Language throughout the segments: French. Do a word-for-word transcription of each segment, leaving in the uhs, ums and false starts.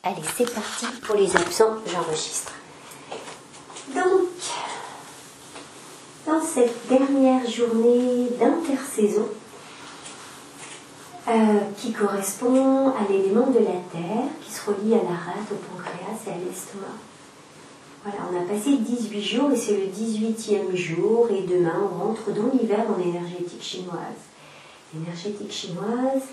Allez, c'est parti pour les absents, j'enregistre. Donc, dans cette dernière journée d'intersaison, euh, qui correspond à l'élément de la terre, qui se relie à la rate, au pancréas et à l'estomac. Voilà, on a passé dix-huit jours et c'est le dix-huitième jour, et demain on rentre dans l'hiver en énergétique chinoise. L'énergétique chinoise,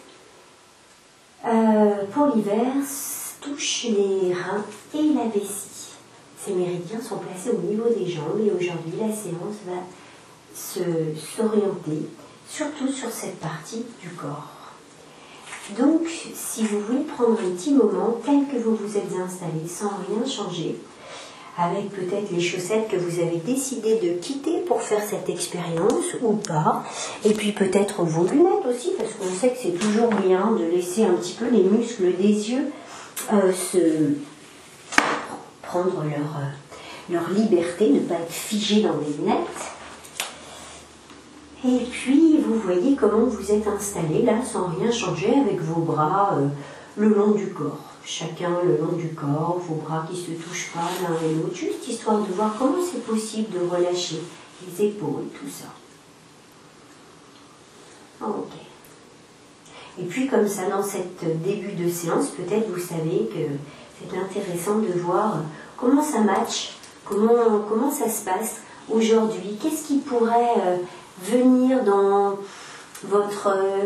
euh, pour l'hiver, touche les reins et la vessie. Ces méridiens sont placés au niveau des jambes et aujourd'hui la séance va se, s'orienter surtout sur cette partie du corps. Donc, si vous voulez prendre un petit moment, tel que vous vous êtes installé, sans rien changer, avec peut-être les chaussettes que vous avez décidé de quitter pour faire cette expérience ou pas, et puis peut-être vos lunettes aussi, parce qu'on sait que c'est toujours bien de laisser un petit peu les muscles des yeux euh, se prendre leur, euh, leur liberté, ne pas être figés dans les lunettes. Et puis, vous voyez comment vous êtes installé là, sans rien changer, avec vos bras euh, le long du corps. Chacun le long du corps, vos bras qui ne se touchent pas l'un et l'autre, juste histoire de voir comment c'est possible de relâcher les épaules, tout ça. Ok. Et puis, comme ça, dans cette début de séance, peut-être vous savez que c'est intéressant de voir comment ça match, comment, comment ça se passe aujourd'hui, qu'est-ce qui pourrait euh, venir dans votre euh,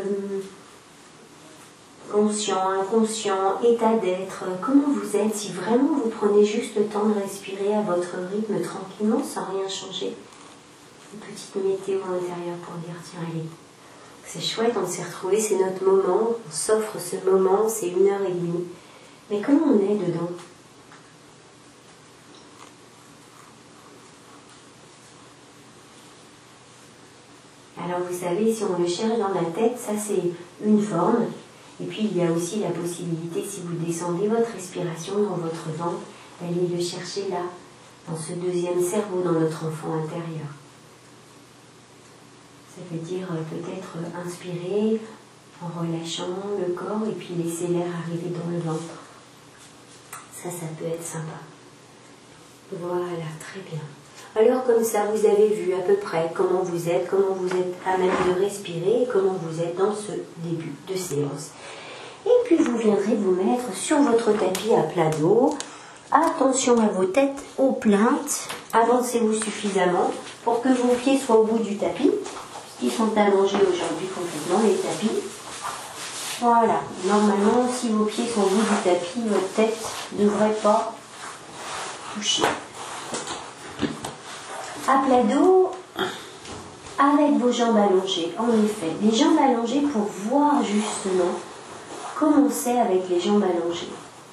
conscient, inconscient, état d'être, comment vous êtes, si vraiment vous prenez juste le temps de respirer à votre rythme tranquillement, sans rien changer. Une petite météo à l'intérieur pour dire, tiens, allez, c'est chouette, on s'est retrouvés, c'est notre moment, on s'offre ce moment, c'est une heure et demie. Mais comment on est dedans ? Alors vous savez, si on le cherche dans la tête, ça c'est une forme. Et puis il y a aussi la possibilité, si vous descendez votre respiration dans votre ventre, d'aller le chercher là, dans ce deuxième cerveau, dans notre enfant intérieur. Ça veut dire peut-être inspirer en relâchant le corps et puis laisser l'air arriver dans le ventre. Ça, ça peut être sympa. Voilà, très bien. Alors comme ça, vous avez vu à peu près comment vous êtes, comment vous êtes à même de respirer et comment vous êtes dans ce début de séance. Et puis vous viendrez vous mettre sur votre tapis à plat dos. Attention à vos têtes aux plaintes. Avancez-vous suffisamment pour que vos pieds soient au bout du tapis. Ils sont allongés aujourd'hui complètement, les tapis. Voilà. Normalement, si vos pieds sont au bout du tapis, votre tête ne devrait pas toucher. À plat dos, avec vos jambes allongées, en effet, les jambes allongées pour voir justement comment c'est avec les jambes allongées.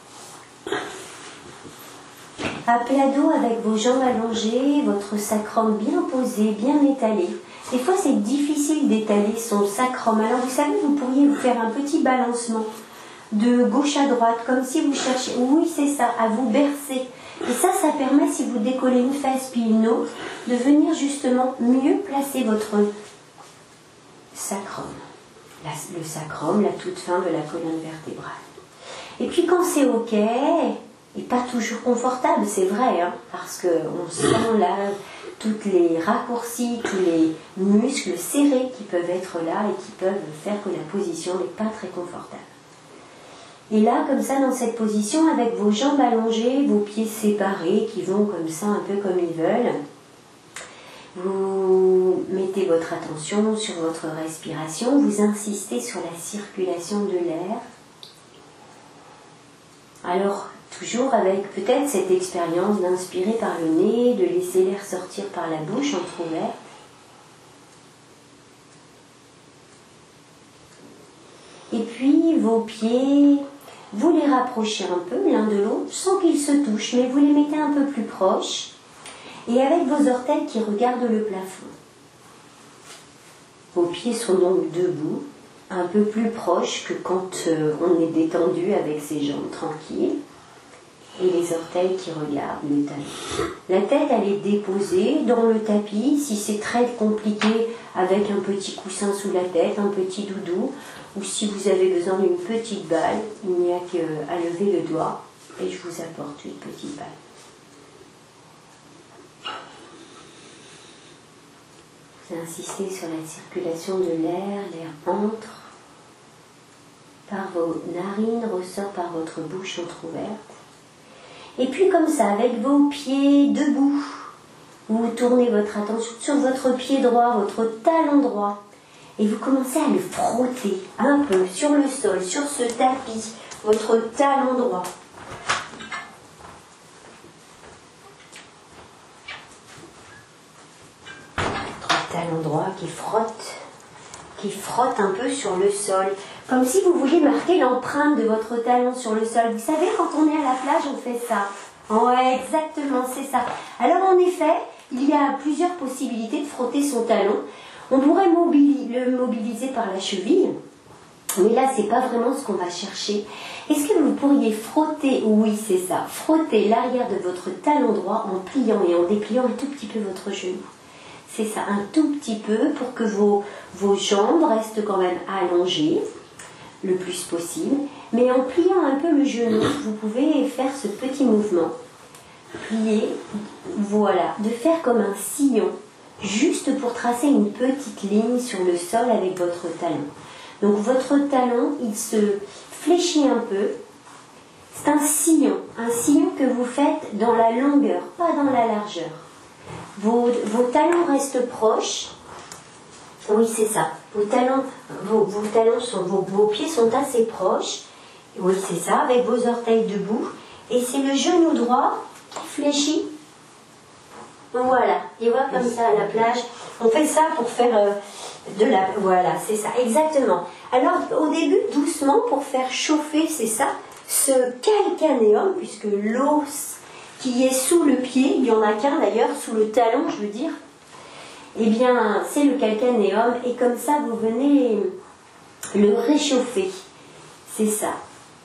À plat dos, avec vos jambes allongées, votre sacrum bien posé, bien étalé. Des fois, c'est difficile d'étaler son sacrum. Alors, vous savez, vous pourriez vous faire un petit balancement de gauche à droite, comme si vous cherchiez, oui, c'est ça, à vous bercer. Et ça, ça permet, si vous décollez une fesse puis une autre, de venir justement mieux placer votre sacrum. La, le sacrum, la toute fin de la colonne vertébrale. Et puis quand c'est ok, et pas toujours confortable, c'est vrai, hein, parce qu'on sent là toutes les raccourcis, tous les muscles serrés qui peuvent être là et qui peuvent faire que la position n'est pas très confortable. Et là, comme ça, dans cette position, avec vos jambes allongées, vos pieds séparés, qui vont comme ça, un peu comme ils veulent, vous mettez votre attention sur votre respiration, vous insistez sur la circulation de l'air. Alors, toujours avec peut-être cette expérience d'inspirer par le nez, de laisser l'air sortir par la bouche entrouverte. Et puis, vos pieds, vous les rapprochez un peu l'un de l'autre, sans qu'ils se touchent, mais vous les mettez un peu plus proches, et avec vos orteils qui regardent le plafond. Vos pieds sont donc debout, un peu plus proches que quand euh, on est détendu avec ses jambes tranquilles, et les orteils qui regardent le tapis. La tête, elle est déposée dans le tapis. Si c'est très compliqué, avec un petit coussin sous la tête, un petit doudou, ou si vous avez besoin d'une petite balle, il n'y a qu'à lever le doigt et je vous apporte huit petites balles. Vous insistez sur la circulation de l'air, l'air entre par vos narines, ressort par votre bouche entrouverte. Et puis comme ça, avec vos pieds debout, vous tournez votre attention sur votre pied droit, votre talon droit, et vous commencez à le frotter un peu sur le sol, sur ce tapis, votre talon droit. Votre talon droit qui frotte, qui frotte un peu sur le sol, comme si vous vouliez marquer l'empreinte de votre talon sur le sol. Vous savez, quand on est à la plage, on fait ça. Ouais, exactement, c'est ça. Alors en effet, il y a plusieurs possibilités de frotter son talon. On pourrait mobili- le mobiliser par la cheville, mais là, c'est pas vraiment ce qu'on va chercher. Est-ce que vous pourriez frotter, oui, c'est ça, frotter l'arrière de votre talon droit en pliant et en dépliant un tout petit peu votre genou. C'est ça, un tout petit peu pour que vos, vos jambes restent quand même allongées le plus possible. Mais en pliant un peu le genou, vous pouvez faire ce petit mouvement. Plier, voilà, de faire comme un sillon, juste pour tracer une petite ligne sur le sol avec votre talon. Donc votre talon, il se fléchit un peu. C'est un sillon, un sillon que vous faites dans la longueur, pas dans la largeur. Vos, vos talons restent proches. Oui, c'est ça. Vos talons, vos, vos talons sont, vos, vos pieds sont assez proches. Oui, c'est ça, avec vos orteils debout. Et c'est le genou droit qui fléchit. Voilà, et voilà comme ça à la plage. On fait ça pour faire euh, de la... Voilà, c'est ça, exactement. Alors, au début, doucement, pour faire chauffer, c'est ça, ce calcanéum, puisque l'os qui est sous le pied, il n'y en a qu'un d'ailleurs, sous le talon, je veux dire, eh bien, c'est le calcanéum, et comme ça, vous venez le réchauffer. C'est ça.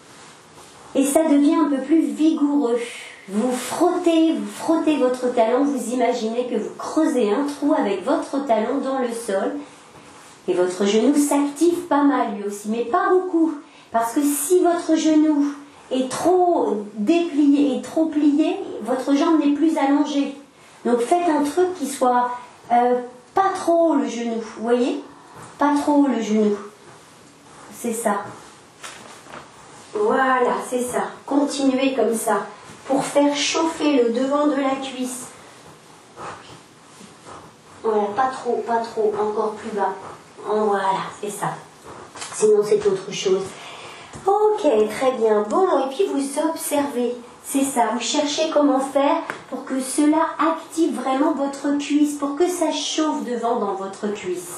Et ça devient un peu plus vigoureux. Vous frottez, vous frottez votre talon, vous imaginez que vous creusez un trou avec votre talon dans le sol, et votre genou s'active pas mal lui aussi, mais pas beaucoup, parce que si votre genou est trop déplié et trop plié, votre jambe n'est plus allongée. Donc faites un truc qui soit euh, pas trop haut le genou, vous voyez? Pas trop haut le genou. C'est ça. Voilà, c'est ça. Continuez comme ça, pour faire chauffer le devant de la cuisse. Voilà, pas trop, pas trop, encore plus bas. Voilà, c'est ça. Sinon, c'est autre chose. Ok, très bien. Bon, et puis vous observez. C'est ça, vous cherchez comment faire pour que cela active vraiment votre cuisse, pour que ça chauffe devant dans votre cuisse.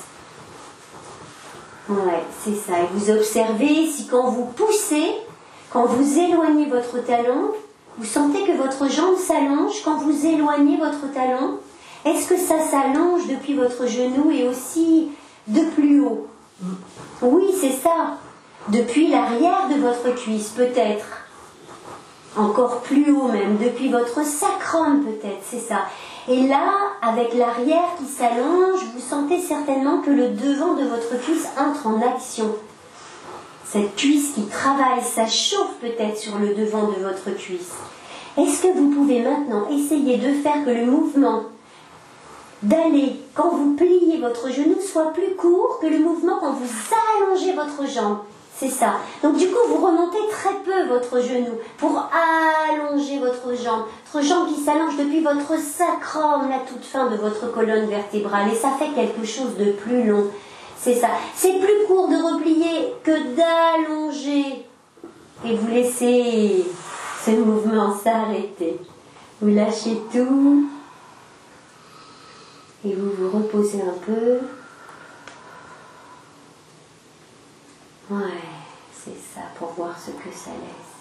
Ouais, c'est ça. Et vous observez si quand vous poussez, quand vous éloignez votre talon, vous sentez que votre jambe s'allonge quand vous éloignez votre talon. Est-ce que ça s'allonge depuis votre genou et aussi de plus haut? Oui, c'est ça. Depuis l'arrière de votre cuisse, peut-être. Encore plus haut même, depuis votre sacrum peut-être, c'est ça. Et là, avec l'arrière qui s'allonge, vous sentez certainement que le devant de votre cuisse entre en action. Cette cuisse qui travaille, ça chauffe peut-être sur le devant de votre cuisse. Est-ce que vous pouvez maintenant essayer de faire que le mouvement d'aller, quand vous pliez votre genou, soit plus court que le mouvement quand vous allongez votre jambe? C'est ça. Donc du coup, vous remontez très peu votre genou pour allonger votre jambe. Votre jambe qui s'allonge depuis votre sacrum, la toute fin de votre colonne vertébrale. Et ça fait quelque chose de plus long. C'est ça. C'est plus court de replier que d'allonger. Et vous laissez ce mouvement s'arrêter. Vous lâchez tout. Et vous vous reposez un peu. Ouais, c'est ça, pour voir ce que ça laisse.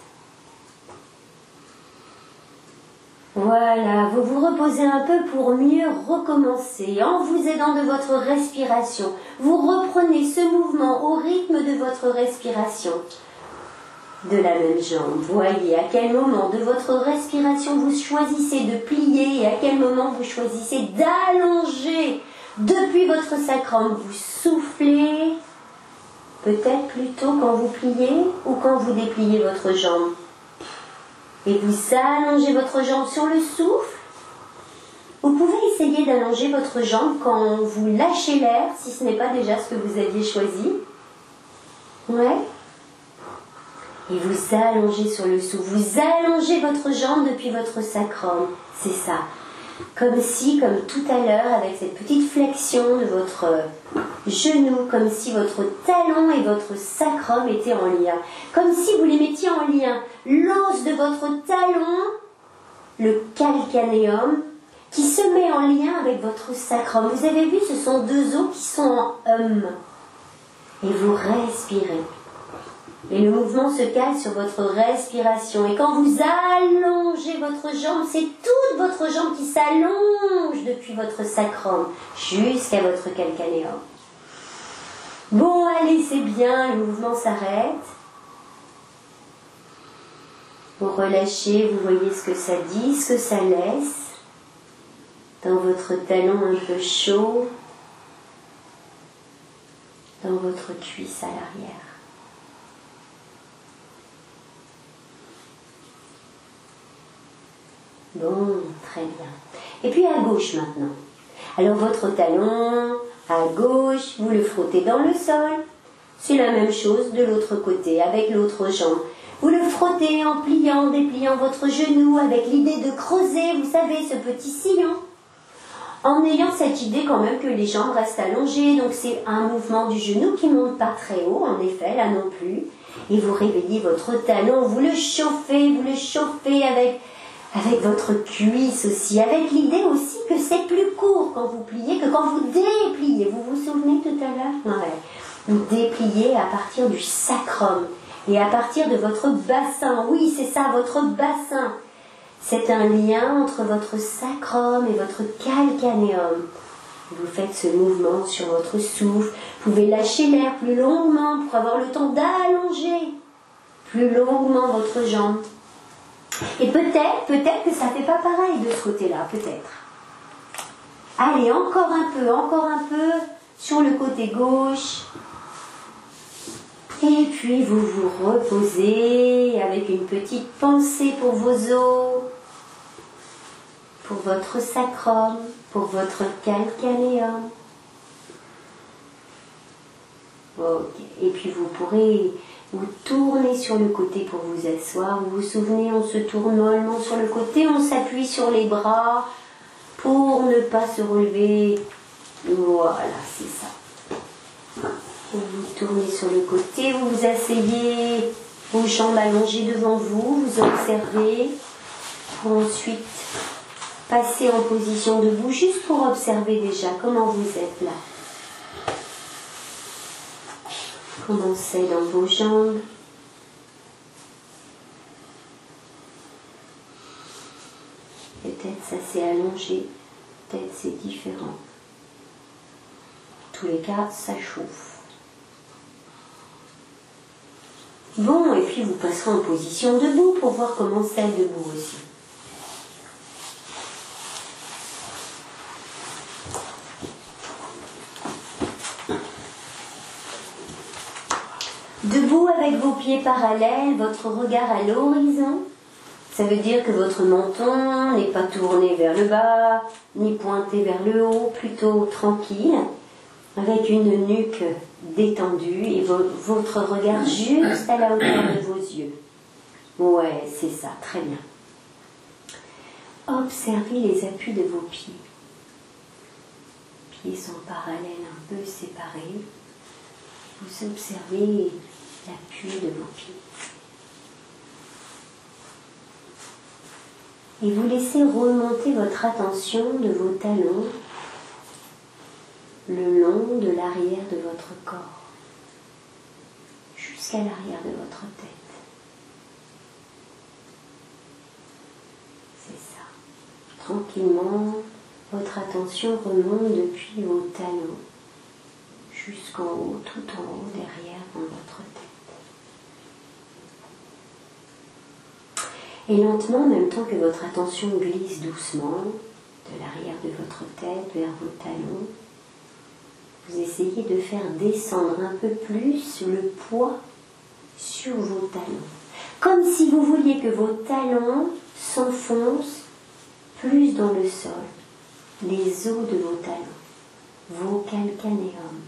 Voilà, vous vous reposez un peu pour mieux recommencer. En vous aidant de votre respiration, vous reprenez ce mouvement au rythme de votre respiration. De la même jambe, voyez à quel moment de votre respiration vous choisissez de plier et à quel moment vous choisissez d'allonger depuis votre sacrum. Vous soufflez. Peut-être plutôt quand vous pliez ou quand vous dépliez votre jambe. Et vous allongez votre jambe sur le souffle. Vous pouvez essayer d'allonger votre jambe quand vous lâchez l'air, si ce n'est pas déjà ce que vous aviez choisi. Ouais. Et vous allongez sur le souffle. Vous allongez votre jambe depuis votre sacrum. C'est ça. Comme si, comme tout à l'heure, avec cette petite flexion de votre genou, comme si votre talon et votre sacrum étaient en lien. Comme si vous les mettiez en lien. L'os de votre talon, le calcanéum, qui se met en lien avec votre sacrum. Vous avez vu, ce sont deux os qui sont en hum. Et vous respirez. Et le mouvement se cale sur votre respiration. Et quand vous allongez votre jambe, c'est toute votre jambe qui s'allonge depuis votre sacrum jusqu'à votre calcanéum. Bon, allez, c'est bien, le mouvement s'arrête. Vous relâchez, vous voyez ce que ça dit, ce que ça laisse. Dans votre talon un peu chaud, dans votre cuisse à l'arrière. Bon, très bien. Et puis à gauche maintenant. Alors votre talon, à gauche, vous le frottez dans le sol. C'est la même chose de l'autre côté, avec l'autre jambe. Vous le frottez en pliant, dépliant votre genou, avec l'idée de creuser, vous savez, ce petit sillon. En ayant cette idée quand même que les jambes restent allongées, donc c'est un mouvement du genou qui ne monte pas très haut, en effet, là non plus. Et vous réveillez votre talon, vous le chauffez, vous le chauffez avec, avec votre cuisse aussi, avec l'idée aussi que c'est plus court quand vous pliez que quand vous dépliez. Vous vous souvenez tout à l'heure? Ouais. Vous dépliez à partir du sacrum et à partir de votre bassin. Oui, c'est ça, votre bassin. C'est un lien entre votre sacrum et votre calcanéum. Vous faites ce mouvement sur votre souffle. Vous pouvez lâcher l'air plus longuement pour avoir le temps d'allonger plus longuement votre jambe. Et peut-être, peut-être que ça ne fait pas pareil de ce côté-là, peut-être. Allez, encore un peu, encore un peu sur le côté gauche. Et puis vous vous reposez avec une petite pensée pour vos os, pour votre sacrum, pour votre calcanéum. Ok. Et puis vous pourrez vous tourner sur le côté pour vous asseoir. Vous vous souvenez, on se tourne mollement sur le côté, on s'appuie sur les bras pour ne pas se relever. Voilà, c'est ça. Vous vous tournez sur le côté, vous vous asseyez, vos jambes allongées devant vous, vous observez, pour ensuite passer en position debout, juste pour observer déjà comment vous êtes là. Comment c'est dans vos jambes. Peut-être ça s'est allongé, peut-être c'est différent. En tous les cas, ça chauffe. Bon, et puis vous passerez en position debout pour voir comment c'est debout aussi. Debout avec vos pieds parallèles, votre regard à l'horizon. Ça veut dire que votre menton n'est pas tourné vers le bas, ni pointé vers le haut, plutôt tranquille, avec une nuque détendue et vo votre regard juste à la hauteur de vos yeux. Ouais, c'est ça, très bien. Observez les appuis de vos pieds. Les pieds sont parallèles, un peu séparés. Vous observez l'appui de vos pieds. Et vous laissez remonter votre attention de vos talons le long de l'arrière de votre corps, jusqu'à l'arrière de votre tête. C'est ça. Tranquillement, votre attention remonte depuis vos talons, jusqu'en haut, tout en haut, derrière, dans votre tête. Et lentement, en même temps que votre attention glisse doucement, de l'arrière de votre tête vers vos talons, vous essayez de faire descendre un peu plus le poids sur vos talons. Comme si vous vouliez que vos talons s'enfoncent plus dans le sol, les os de vos talons, vos calcanéums.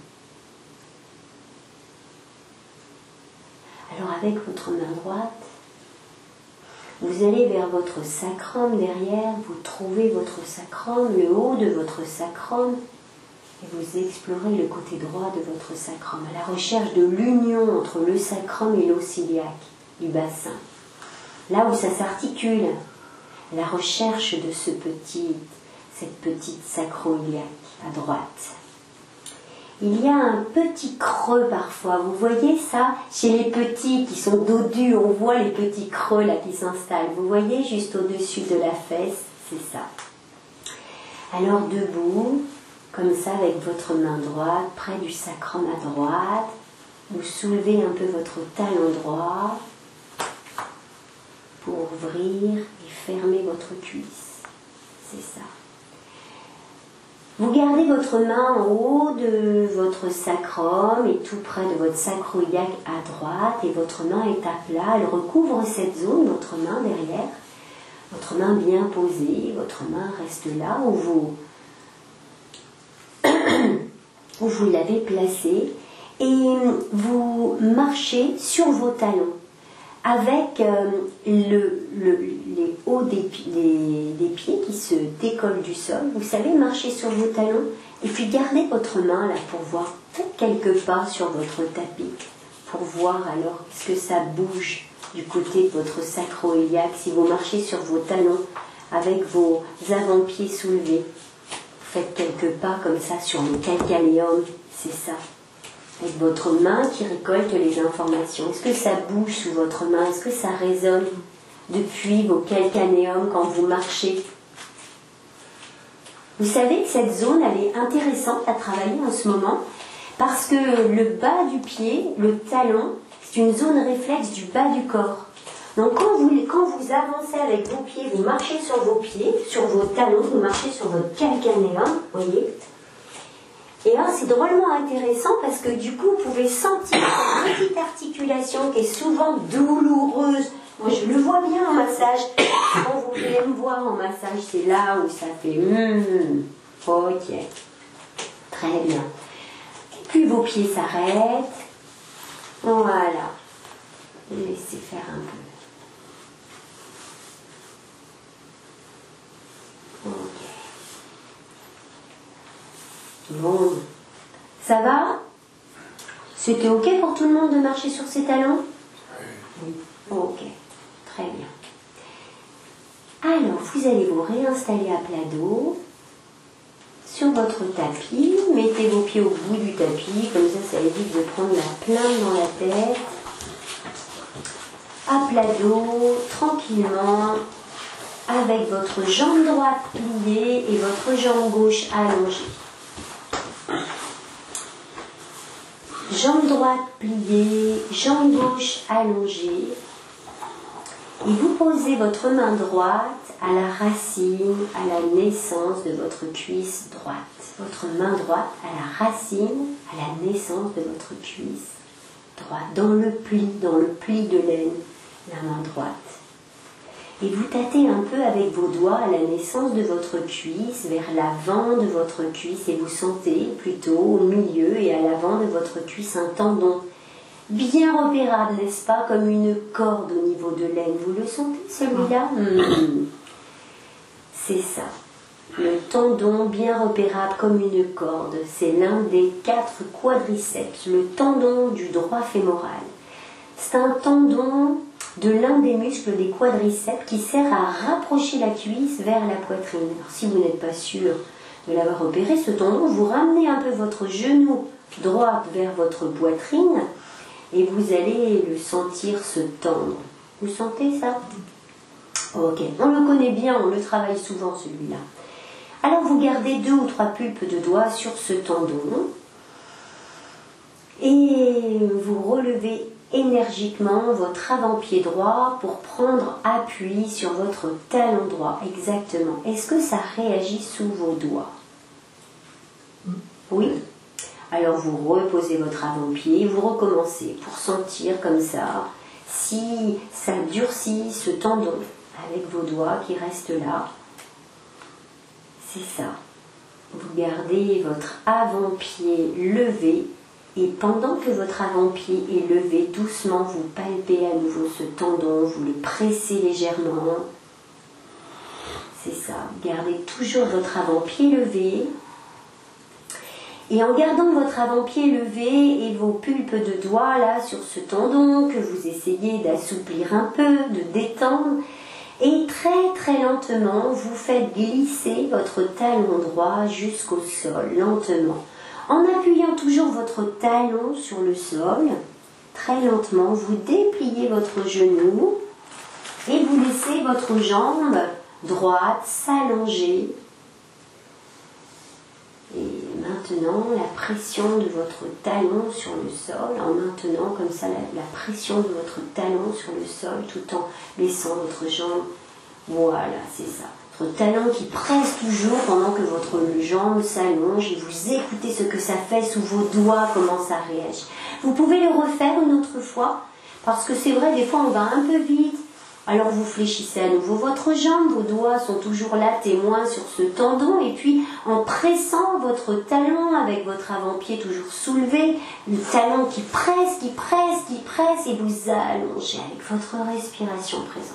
Alors avec votre main droite, vous allez vers votre sacrum derrière, vous trouvez votre sacrum, le haut de votre sacrum, et vous explorez le côté droit de votre sacrum, à la recherche de l'union entre le sacrum et l'os iliaque du bassin. Là où ça s'articule, la recherche de ce petit, cette petite sacro-iliaque à droite. Il y a un petit creux parfois, vous voyez ça? Chez les petits qui sont dodus, on voit les petits creux là qui s'installent. Vous voyez juste au-dessus de la fesse, c'est ça. Alors debout, comme ça avec votre main droite, près du sacrum à droite, vous soulevez un peu votre talon droit pour ouvrir et fermer votre cuisse. C'est ça. Vous gardez votre main en haut de votre sacrum et tout près de votre sacro-iliaque à droite et votre main est à plat, elle recouvre cette zone, votre main derrière, votre main bien posée, votre main reste là où vous, où vous l'avez placée et vous marchez sur vos talons avec euh, le, le, les hauts des, des, des pieds qui se décollent du sol. Vous savez, marcher sur vos talons et puis gardez votre main là pour voir. Faites quelques pas sur votre tapis pour voir alors est-ce que ça bouge du côté de votre sacro-iliaque. Si vous marchez sur vos talons avec vos avant-pieds soulevés, faites quelques pas comme ça sur le calcanéum, c'est ça. Avec votre main qui récolte les informations. Est-ce que ça bouge sous votre main? Est-ce que ça résonne depuis vos calcanéums quand vous marchez? Vous savez que cette zone, elle est intéressante à travailler en ce moment parce que le bas du pied, le talon, c'est une zone réflexe du bas du corps. Donc quand vous, quand vous avancez avec vos pieds, vous marchez sur vos pieds, sur vos talons, vous marchez sur votre calcanéum, vous voyez. Et là, c'est drôlement intéressant parce que du coup, vous pouvez sentir cette petite articulation qui est souvent douloureuse. Moi, je le vois bien en massage. Quand vous venez me voir en massage, c'est là où ça fait mmh, ok. Très bien. Et puis, vos pieds s'arrêtent. Voilà. Laissez faire un peu. Ok. Bon, ça va? C'était ok pour tout le monde de marcher sur ses talons? Oui. Ok, très bien. Alors, vous allez vous réinstaller à plat dos sur votre tapis. Mettez vos pieds au bout du tapis, comme ça, ça évite de prendre la plainte dans la tête. À plat dos, tranquillement, avec votre jambe droite pliée et votre jambe gauche allongée. Jambe droite pliée, jambe gauche allongée. Et vous posez votre main droite à la racine, à la naissance de votre cuisse droite. Votre main droite à la racine, à la naissance de votre cuisse droite. Dans le pli, dans le pli de l'aine, la main droite. Et vous tâtez un peu avec vos doigts à la naissance de votre cuisse, vers l'avant de votre cuisse, et vous sentez plutôt au milieu et à l'avant de votre cuisse un tendon bien repérable, n'est-ce pas, comme une corde au niveau de l'aine. Vous le sentez, celui-là? mmh. C'est ça. Le tendon bien repérable comme une corde, c'est l'un des quatre quadriceps, le tendon du droit fémoral. C'est un tendon de l'un des muscles des quadriceps qui sert à rapprocher la cuisse vers la poitrine. Alors, si vous n'êtes pas sûr de l'avoir repéré, ce tendon, vous ramenez un peu votre genou droit vers votre poitrine et vous allez le sentir se tendre. Vous sentez ça? Ok, on le connaît bien, on le travaille souvent celui-là. Alors vous gardez deux ou trois pulpes de doigts sur ce tendon et vous relevez énergiquement votre avant-pied droit pour prendre appui sur votre talon droit. Exactement. Est-ce que ça réagit sous vos doigts? Oui. Alors vous reposez votre avant-pied, vous recommencez pour sentir comme ça Si ça durcit ce tendon avec vos doigts qui restent là, c'est ça. Vous gardez votre avant-pied levé et pendant que votre avant-pied est levé, doucement vous palpez à nouveau ce tendon, vous le pressez légèrement. C'est ça. Gardez toujours votre avant-pied levé. Et en gardant votre avant-pied levé et vos pulpes de doigts là sur ce tendon que vous essayez d'assouplir un peu, de détendre, et très très lentement vous faites glisser votre talon droit jusqu'au sol, lentement. En appuyant toujours votre talon sur le sol, très lentement vous dépliez votre genou et vous laissez votre jambe droite s'allonger. Et maintenant, la pression de votre talon sur le sol, en maintenant comme ça la, la pression de votre talon sur le sol, tout en laissant votre jambe, voilà, c'est ça. Votre talon qui presse toujours pendant que votre jambe s'allonge et vous écoutez ce que ça fait sous vos doigts, comment ça réagit. Vous pouvez le refaire une autre fois, parce que c'est vrai, des fois on va un peu vite. Alors vous fléchissez à nouveau votre jambe, vos doigts sont toujours là, témoins sur ce tendon, et puis en pressant votre talon avec votre avant-pied toujours soulevé, le talon qui presse, qui presse, qui presse, et vous allongez avec votre respiration présente.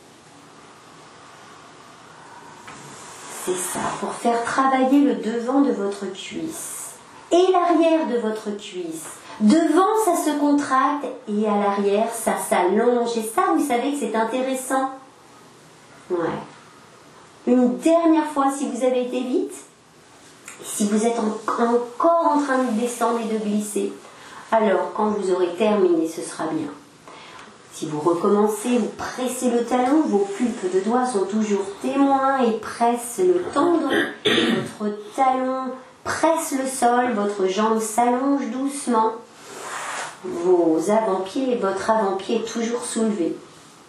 C'est ça, pour faire travailler le devant de votre cuisse et l'arrière de votre cuisse. Devant, ça se contracte et à l'arrière, ça s'allonge. Et ça, vous savez que c'est intéressant. Ouais. Une dernière fois, si vous avez été vite, si vous êtes en, encore en train de descendre et de glisser, alors quand vous aurez terminé, ce sera bien. Si vous recommencez, vous pressez le talon, vos pulpes de doigts sont toujours témoins et pressent le tendon. Votre talon presse le sol, votre jambe s'allonge doucement. Vos avant-pieds, votre avant-pied est toujours soulevé.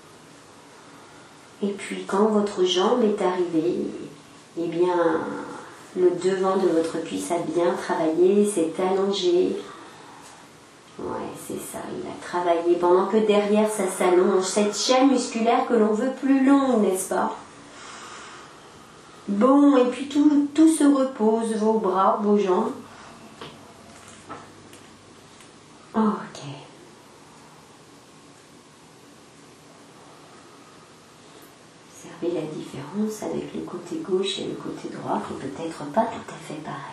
Et puis quand votre jambe est arrivée, eh bien, le devant de votre cuisse a bien travaillé, s'est allongé. Ouais, c'est ça, il a travaillé pendant que derrière ça s'allonge, cette chaîne musculaire que l'on veut plus longue, n'est-ce pas? Bon, et puis tout, tout se repose, vos bras, vos jambes. Ok. Observez la différence avec le côté gauche et le côté droit, qui peut être pas tout à fait pareil.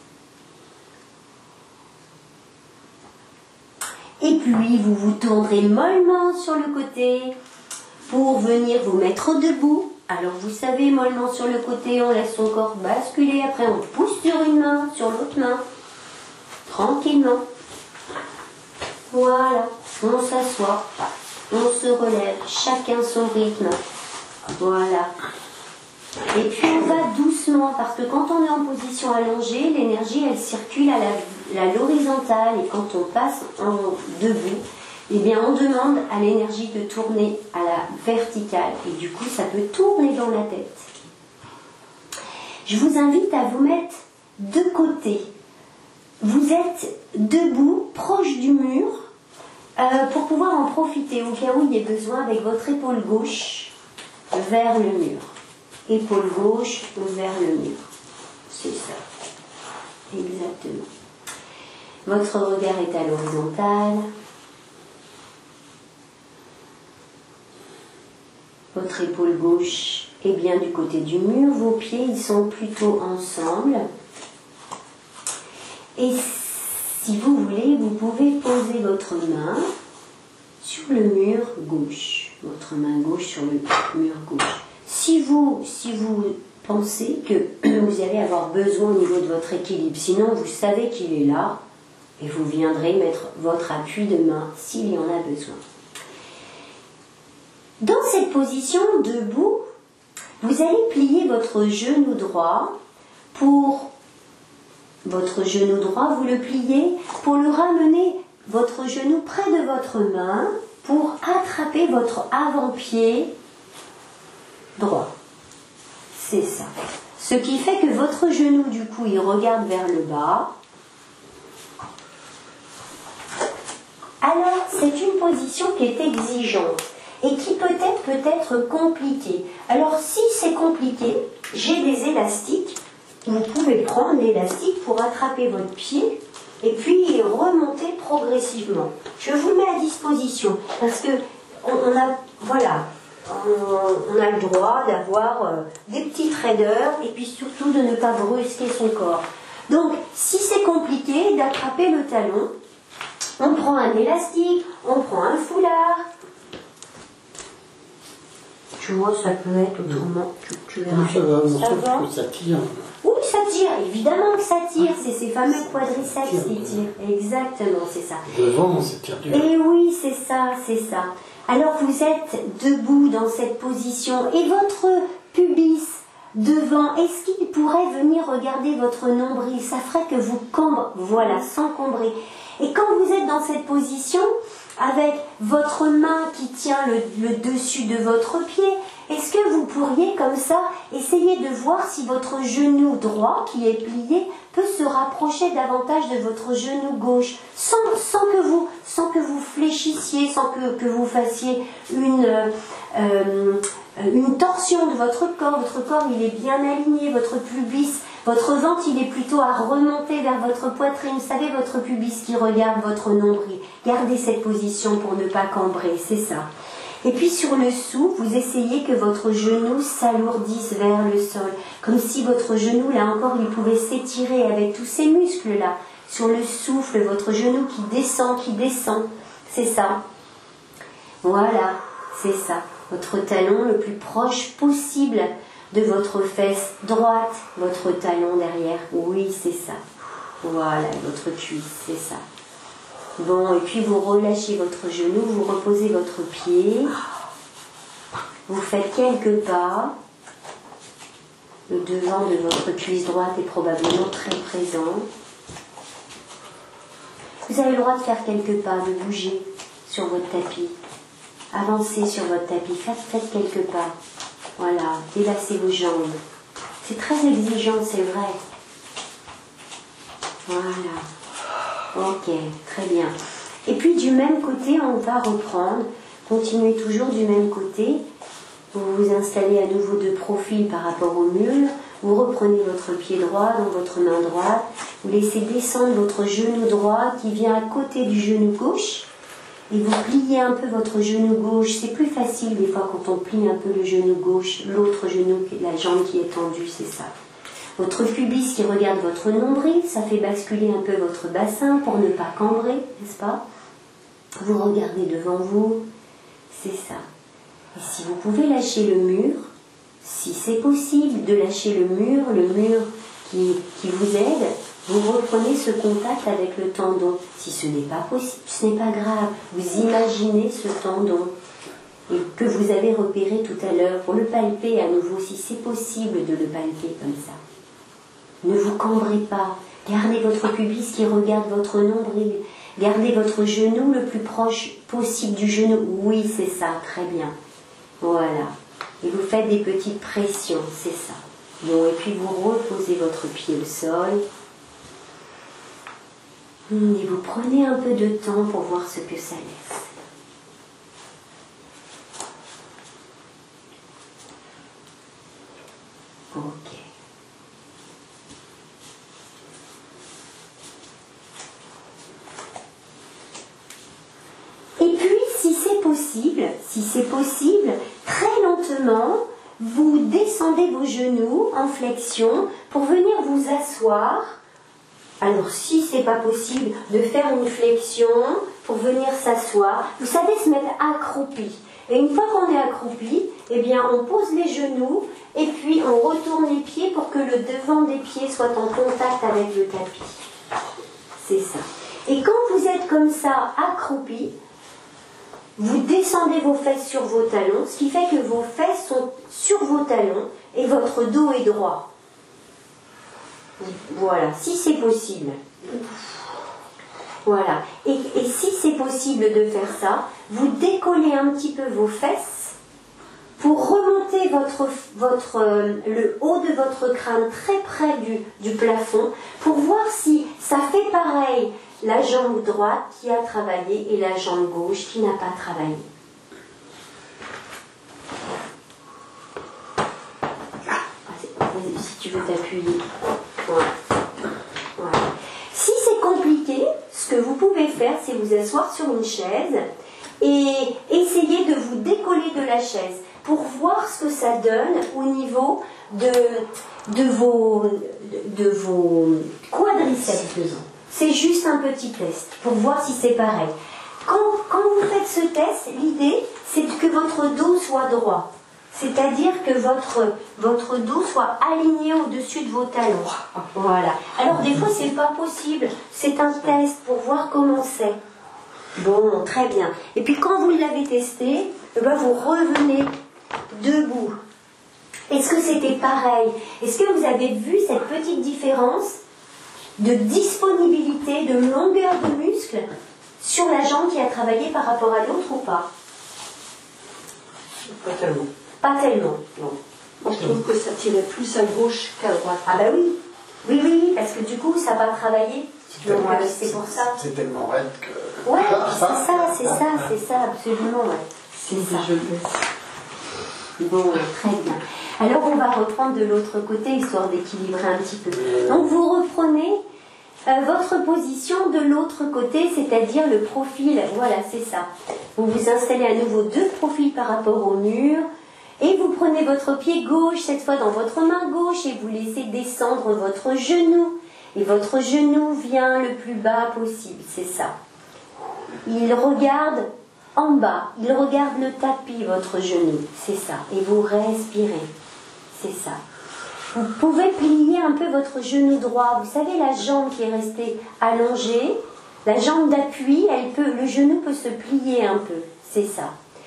Et puis, vous vous tournerez mollement sur le côté pour venir vous mettre debout. Alors, vous savez, mollement sur le côté, on laisse son corps basculer. Après, on pousse sur une main, sur l'autre main, tranquillement. Voilà, on s'assoit, on se relève, chacun son rythme. Voilà. Et puis, on va doucement, parce que quand on est en position allongée, l'énergie, elle circule à la, à l'horizontale. Et quand on passe en debout, eh bien, on demande à l'énergie de tourner à la verticale. Et du coup, ça peut tourner dans la tête. Je vous invite à vous mettre de côté. Vous êtes debout, proche du mur, euh, pour pouvoir en profiter au cas où il y ait besoin avec votre épaule gauche vers le mur. Épaule gauche vers le mur. C'est ça. Exactement. Votre regard est à l'horizontale. Votre épaule gauche est bien du côté du mur. Vos pieds, ils sont plutôt ensemble. Et si vous voulez, vous pouvez poser votre main sur le mur gauche. Votre main gauche sur le mur gauche. Si vous, si vous pensez que vous allez avoir besoin au niveau de votre équilibre, sinon vous savez qu'il est là et vous viendrez mettre votre appui de main s'il y en a besoin. Dans cette position debout, vous allez plier votre genou droit pour votre genou droit, vous le pliez pour le ramener votre genou près de votre main pour attraper votre avant-pied droit. C'est ça. Ce qui fait que votre genou, du coup, il regarde vers le bas. Alors, c'est une position qui est exigeante et qui peut-être peut être compliquée. Alors, si c'est compliqué, j'ai des élastiques. Vous pouvez prendre l'élastique pour attraper votre pied et puis remonter progressivement. Je vous mets à disposition parce que on, on a, voilà, on, on a le droit d'avoir euh, des petites raideurs et puis surtout de ne pas brusquer son corps. Donc, si c'est compliqué d'attraper le talon, on prend un élastique, on prend un foulard. Tu vois, ça peut être autrement. Tu, tu verras. Ça va, ça, ça va. ça tire. Oui, ça tire, évidemment que ça tire. C'est ces fameux quadriceps qui tirent. Exactement, c'est ça. Devant, c'est tire dur. Et oui, c'est ça, c'est ça. Alors vous êtes debout dans cette position et votre pubis devant, est-ce qu'il pourrait venir regarder votre nombril? Ça ferait que vous cambrez, voilà, s'encombrer. Et quand vous êtes dans cette position, avec votre main qui tient le, le dessus de votre pied, est-ce que vous pourriez comme ça essayer de voir si votre genou droit qui est plié peut se rapprocher davantage de votre genou gauche sans, sans, que, vous, sans que vous fléchissiez, sans que, que vous fassiez une, euh, une torsion de votre corps. Votre corps il est bien aligné, votre pubis, votre ventre il est plutôt à remonter vers votre poitrine. Vous savez, votre pubis qui regarde votre nombril. Gardez cette position pour ne pas cambrer, c'est ça. Et puis sur le souffle, vous essayez que votre genou s'alourdisse vers le sol. Comme si votre genou, là encore, il pouvait s'étirer avec tous ces muscles-là. Sur le souffle, votre genou qui descend, qui descend. C'est ça. Voilà, c'est ça. Votre talon le plus proche possible de votre fesse droite. Votre talon derrière. Oui, c'est ça. Voilà, votre cuisse, c'est ça. Bon, et puis vous relâchez votre genou, vous reposez votre pied, vous faites quelques pas, le devant de votre cuisse droite est probablement très présent. Vous avez le droit de faire quelques pas, de bouger sur votre tapis, avancez sur votre tapis, faites, faites quelques pas, voilà, délassez vos jambes. C'est très exigeant, c'est vrai. Voilà. Ok, très bien. Et puis du même côté, on va reprendre, continuez toujours du même côté. Vous vous installez à nouveau de profil par rapport au mur. Vous reprenez votre pied droit dans votre main droite. Vous laissez descendre votre genou droit qui vient à côté du genou gauche. Et vous pliez un peu votre genou gauche. C'est plus facile des fois quand on plie un peu le genou gauche, l'autre genou, la jambe qui est tendue, c'est ça. Votre pubis qui regarde votre nombril, ça fait basculer un peu votre bassin pour ne pas cambrer, n'est-ce pas? Vous regardez devant vous, c'est ça. Et si vous pouvez lâcher le mur, si c'est possible de lâcher le mur, le mur qui, qui vous aide, vous reprenez ce contact avec le tendon. Si ce n'est pas possible, ce n'est pas grave. Vous imaginez ce tendon et que vous avez repéré tout à l'heure pour le palper à nouveau, si c'est possible de le palper comme ça. Ne vous cambrez pas. Gardez votre pubis qui regarde votre nombril. Gardez votre genou le plus proche possible du genou. Oui, c'est ça, très bien. Voilà. Et vous faites des petites pressions, c'est ça. Bon, et puis vous reposez votre pied au sol. Et vous prenez un peu de temps pour voir ce que ça laisse. Ok. Et puis, si c'est possible, si c'est possible, très lentement, vous descendez vos genoux en flexion pour venir vous asseoir. Alors, si c'est pas possible de faire une flexion pour venir s'asseoir, vous savez, se mettre accroupi. Et une fois qu'on est accroupi, eh bien, on pose les genoux et puis on retourne les pieds pour que le devant des pieds soit en contact avec le tapis. C'est ça. Et quand vous êtes comme ça, accroupi, vous descendez vos fesses sur vos talons, ce qui fait que vos fesses sont sur vos talons et votre dos est droit. Voilà, si c'est possible. Voilà. Et, et si c'est possible de faire ça, vous décollez un petit peu vos fesses pour remonter votre, votre, euh, le haut de votre crâne très près du, du plafond pour voir si ça fait pareil la jambe droite qui a travaillé et la jambe gauche qui n'a pas travaillé. Si tu veux t'appuyer. Voilà. Voilà. Si c'est compliqué, ce que vous pouvez faire, c'est vous asseoir sur une chaise et essayer de vous décoller de la chaise pour voir ce que ça donne au niveau de, de, vos, de, de vos quadriceps devant. C'est juste un petit test pour voir si c'est pareil. Quand, quand vous faites ce test, l'idée, c'est que votre dos soit droit. C'est-à-dire que votre, votre dos soit aligné au-dessus de vos talons. Voilà. Alors des fois, c'est pas possible. C'est un test pour voir comment c'est. Bon, très bien. Et puis quand vous l'avez testé, eh ben, vous revenez debout. Est-ce que c'était pareil? Est-ce que vous avez vu cette petite différence de disponibilité, de longueur de muscle sur la jambe qui a travaillé par rapport à l'autre ou pas? Pas tellement. Pas tellement, non. Moi, je trouve que ça tirait plus à gauche qu'à droite. Ah bah oui. Oui, oui, parce que du coup, ça n'a pas travaillé. Donc, euh, c'est pour ça. C'est tellement raide que... Ouais, c'est ça, c'est ça, c'est ça, absolument, ouais. C'est ça. Bon, très bien. Alors, on va reprendre de l'autre côté, histoire d'équilibrer un petit peu. Donc, vous reprenez euh, votre position de l'autre côté, c'est-à-dire le profil. Voilà, c'est ça. Vous vous installez à nouveau deux profils par rapport au mur. Et vous prenez votre pied gauche, cette fois dans votre main gauche, et vous laissez descendre votre genou. Et votre genou vient le plus bas possible, c'est ça. Il regarde en bas, il regarde le tapis, votre genou, c'est ça. Et vous respirez, c'est ça. Vous pouvez plier un peu votre genou droit. Vous savez, la jambe qui est restée allongée, la jambe d'appui, elle peut, le genou peut se plier un peu, c'est ça.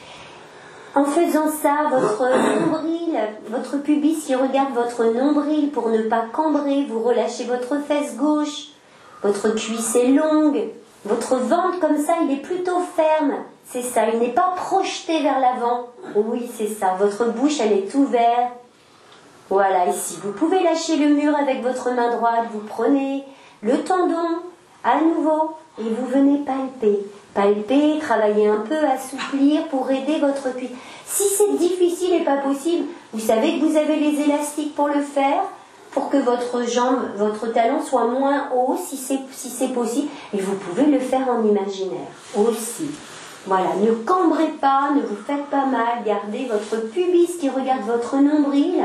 En faisant ça, votre nombril, votre pubis, il regarde votre nombril pour ne pas cambrer. Vous relâchez votre fesse gauche. Votre cuisse est longue. Votre ventre, comme ça, il est plutôt ferme. C'est ça, il n'est pas projeté vers l'avant. Oui, c'est ça. Votre bouche, elle est ouverte. Voilà, ici. Vous pouvez lâcher le mur avec votre main droite. Vous prenez le tendon à nouveau et vous venez palper. Palper, travailler un peu, assouplir pour aider votre cuisse. Si c'est difficile et pas possible, vous savez que vous avez les élastiques pour le faire, pour que votre jambe, votre talon soit moins haut si c'est si c'est possible. Et vous pouvez le faire en imaginaire aussi. Voilà, ne cambrez pas, ne vous faites pas mal, gardez votre pubis qui regarde votre nombril.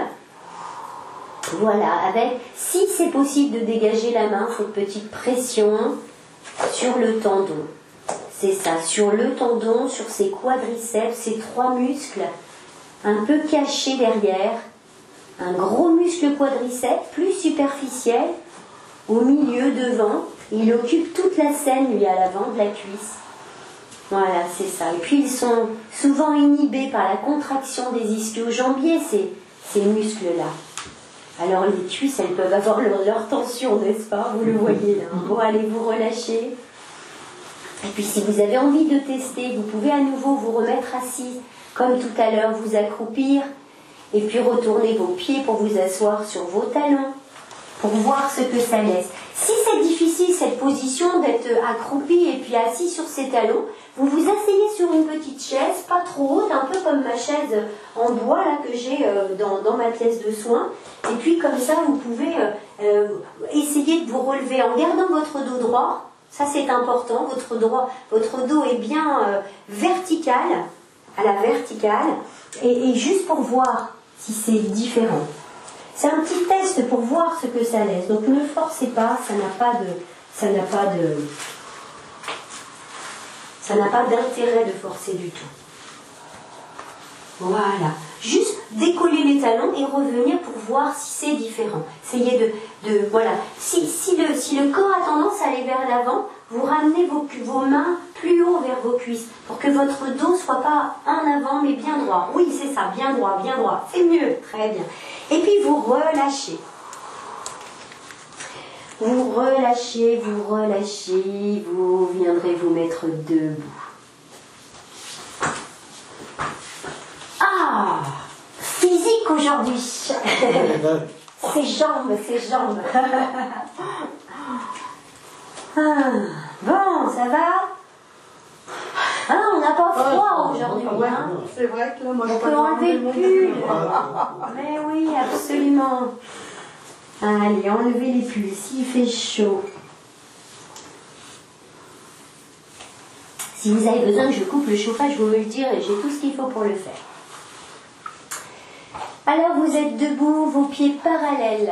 Voilà, avec, si c'est possible de dégager la main, cette petite pression sur le tendon. C'est ça, sur le tendon, sur ses quadriceps, ces trois muscles un peu cachés derrière. Un gros muscle quadriceps, plus superficiel, au milieu, devant. Il occupe toute la scène, lui, à l'avant de la cuisse. Voilà, c'est ça. Et puis, ils sont souvent inhibés par la contraction des ischio-jambiers, ces, ces muscles-là. Alors, les cuisses, elles peuvent avoir leur, leur tension, n'est-ce pas? Vous le voyez là. Bon, allez, vous relâchez. Et puis si vous avez envie de tester, vous pouvez à nouveau vous remettre assis, comme tout à l'heure, vous accroupir, et puis retourner vos pieds pour vous asseoir sur vos talons, pour voir ce que ça laisse. Si c'est difficile cette position d'être accroupi et puis assis sur ses talons, vous vous asseyez sur une petite chaise, pas trop haute, un peu comme ma chaise en bois là que j'ai euh, dans, dans ma pièce de soins, et puis comme ça vous pouvez euh, euh, essayer de vous relever en gardant votre dos droit. Ça c'est important, votre, droit, votre dos est bien euh, vertical, à la verticale, et, et juste pour voir si c'est différent. C'est un petit test pour voir ce que ça laisse. Donc ne forcez pas, ça n'a pas de, ça n'a pas de, ça n'a pas d'intérêt de forcer du tout. Voilà. Juste décoller les talons et revenir pour voir si c'est différent. Essayez de, de voilà. Si, si, le, si le corps a tendance à aller vers l'avant, vous ramenez vos, vos mains plus haut vers vos cuisses pour que votre dos ne soit pas en avant mais bien droit. Oui, c'est ça, bien droit, bien droit. C'est mieux, très bien. Et puis vous relâchez. Vous relâchez, vous relâchez, vous viendrez vous mettre debout. Ah, physique aujourd'hui. Ses jambes, ses jambes. Ah. Bon, ça va? Hein, on n'a pas froid aujourd'hui, hein? C'est vrai que là, moi, je on peut enlever le pull. Mais oui, absolument. Allez, enlevez les pulls, s'il fait chaud. Si vous avez besoin que je coupe le chauffage, vous me le direz, j'ai tout ce qu'il faut pour le faire. Alors vous êtes debout, vos pieds parallèles.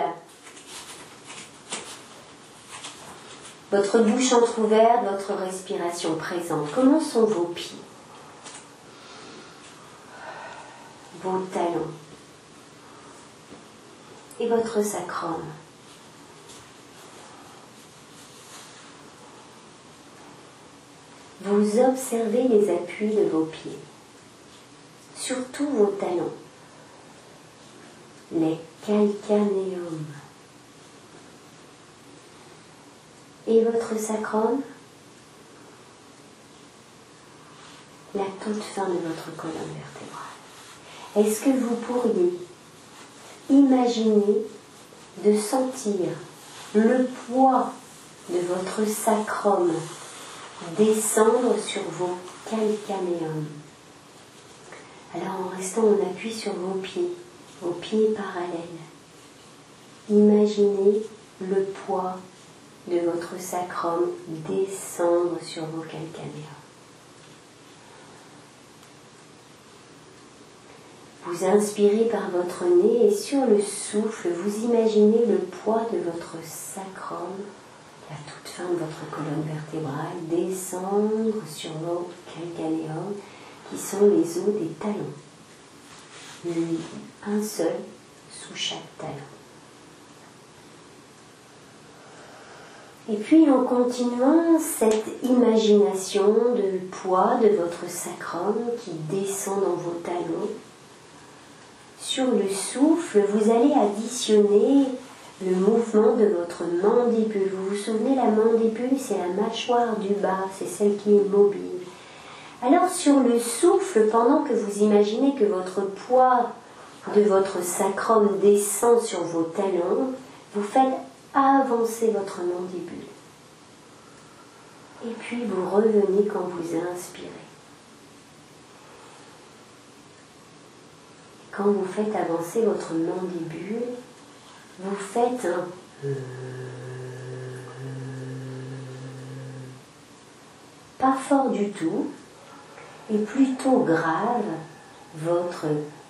Votre bouche entrouverte, votre respiration présente. Comment sont vos pieds? Vos talons. Et votre sacrum. Vous observez les appuis de vos pieds. Surtout vos talons. Les calcanéums. Et votre sacrum, la toute fin de votre colonne vertébrale. Est-ce que vous pourriez imaginer de sentir le poids de votre sacrum descendre sur vos calcanéums? Alors en restant en appui sur vos pieds, vos pieds parallèles, imaginez le poids de votre sacrum descendre sur vos calcanéums. Vous inspirez par votre nez et sur le souffle, vous imaginez le poids de votre sacrum, la toute fin de votre colonne vertébrale, descendre sur vos calcanéums qui sont les os des talons. Un seul sous chaque talon. Et puis en continuant cette imagination de poids de votre sacrum qui descend dans vos talons, sur le souffle, vous allez additionner le mouvement de votre mandibule. Vous vous souvenez, la mandibule, c'est la mâchoire du bas, c'est celle qui est mobile. Alors sur le souffle, pendant que vous imaginez que votre poids de votre sacrum descend sur vos talons, vous faites avancer votre mandibule. Et puis vous revenez quand vous inspirez. Quand vous faites avancer votre mandibule, vous faites un pas fort du tout, et plutôt grave, votre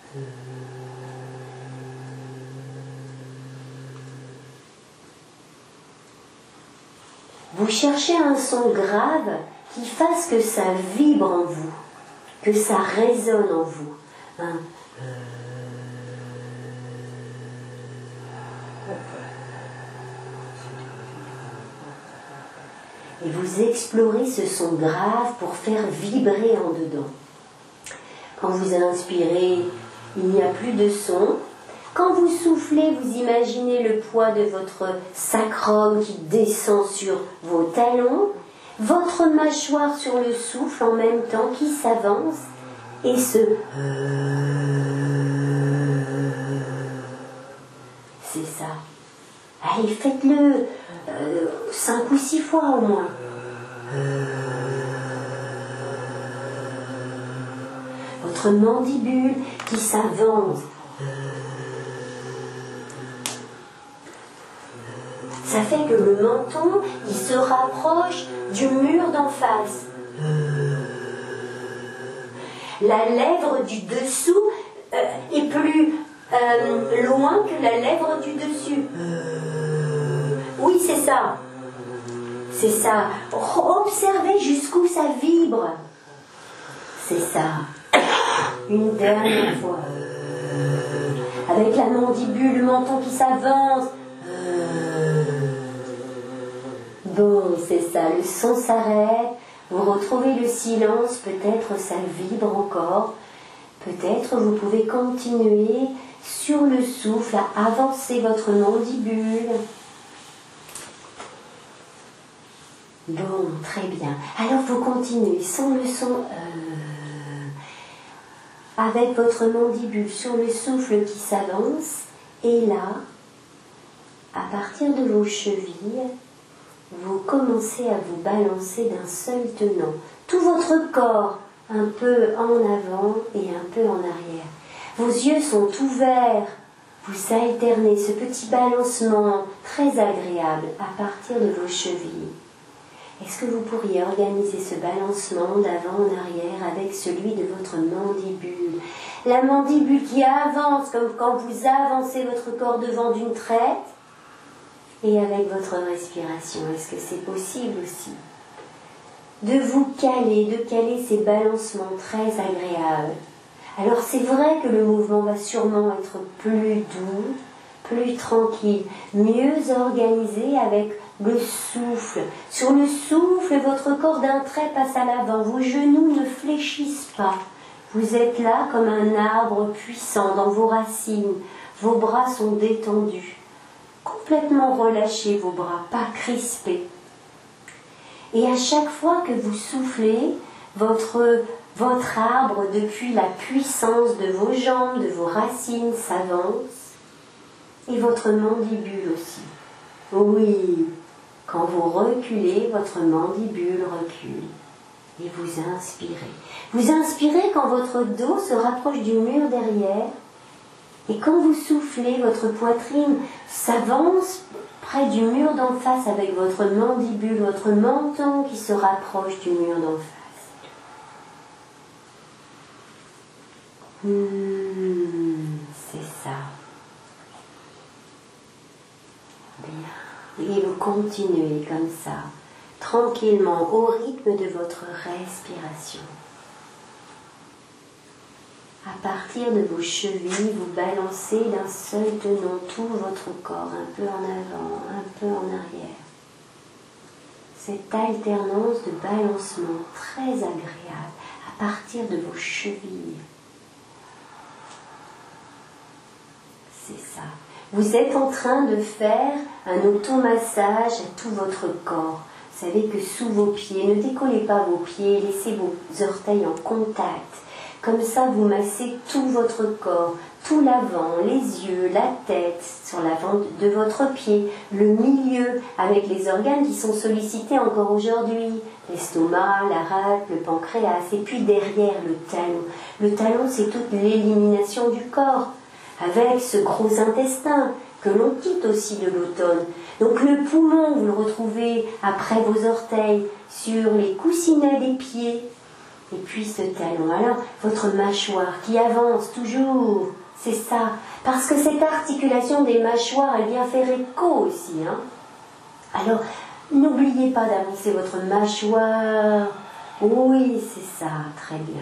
vous cherchez un son grave qui fasse que ça vibre en vous, que ça résonne en vous. Un Et vous explorez ce son grave pour faire vibrer en dedans. Quand vous inspirez, il n'y a plus de son. Quand vous soufflez, vous imaginez le poids de votre sacrum qui descend sur vos talons, votre mâchoire sur le souffle en même temps qui s'avance, et ce c'est ça. Allez, faites-le euh, cinq ou six fois au moins. Votre mandibule qui s'avance. Ça fait que le menton, il se rapproche du mur d'en face. La lèvre du dessous euh, est plus euh, loin que la lèvre du dessus. Oui, c'est ça. C'est ça. Observez jusqu'où ça vibre. C'est ça. Une dernière fois. Avec la mandibule, le menton qui s'avance. Bon, c'est ça. Le son s'arrête. Vous retrouvez le silence. Peut-être ça vibre encore. Peut-être vous pouvez continuer sur le souffle à avancer votre mandibule. Bon, très bien. Alors vous continuez sans le son, euh, avec votre mandibule sur le souffle qui s'avance. Et là, à partir de vos chevilles, vous commencez à vous balancer d'un seul tenant. Tout votre corps un peu en avant et un peu en arrière. Vos yeux sont ouverts. Vous alternez ce petit balancement très agréable à partir de vos chevilles. Est-ce que vous pourriez organiser ce balancement d'avant en arrière avec celui de votre mandibule? La mandibule qui avance comme quand vous avancez votre corps devant d'une traite. Et avec votre respiration, est-ce que c'est possible aussi de vous caler, de caler ces balancements très agréables? Alors c'est vrai que le mouvement va sûrement être plus doux, plus tranquille, mieux organisé avec le souffle. Sur le souffle, votre corps d'un trait passe à l'avant, vos genoux ne fléchissent pas. Vous êtes là comme un arbre puissant dans vos racines, vos bras sont détendus. Complètement relâchez vos bras, pas crispés. Et à chaque fois que vous soufflez, votre, votre arbre, depuis la puissance de vos jambes, de vos racines, s'avance. Et votre mandibule aussi. Oui, quand vous reculez, votre mandibule recule. Et vous inspirez. Vous inspirez quand votre dos se rapproche du mur derrière. Et quand vous soufflez, votre poitrine s'avance près du mur d'en face avec votre mandibule, votre menton qui se rapproche du mur d'en face. Mmh, c'est ça. Bien. Et vous continuez comme ça, tranquillement, au rythme de votre respiration. À partir de vos chevilles, vous balancez d'un seul tenant tout votre corps, un peu en avant, un peu en arrière. Cette alternance de balancement très agréable à partir de vos chevilles. C'est ça. Vous êtes en train de faire un automassage à tout votre corps. Vous savez que sous vos pieds, ne décollez pas vos pieds, laissez vos orteils en contact. Comme ça, vous massez tout votre corps, tout l'avant, les yeux, la tête, sur l'avant de votre pied, le milieu, avec les organes qui sont sollicités encore aujourd'hui, l'estomac, la rate, le pancréas, et puis derrière le talon. Le talon, c'est toute l'élimination du corps, avec ce gros intestin que l'on quitte aussi de l'automne. Donc le poumon, vous le retrouvez après vos orteils, sur les coussinets des pieds. Et puis ce talon, alors votre mâchoire qui avance toujours, c'est ça. Parce que cette articulation des mâchoires, elle vient faire écho aussi. Hein. Alors, n'oubliez pas d'avancer votre mâchoire. Oui, c'est ça, très bien.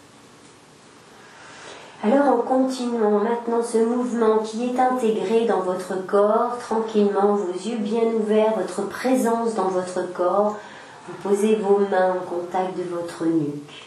Alors en continuant maintenant ce mouvement qui est intégré dans votre corps, tranquillement, vos yeux bien ouverts, votre présence dans votre corps, vous posez vos mains en contact de votre nuque.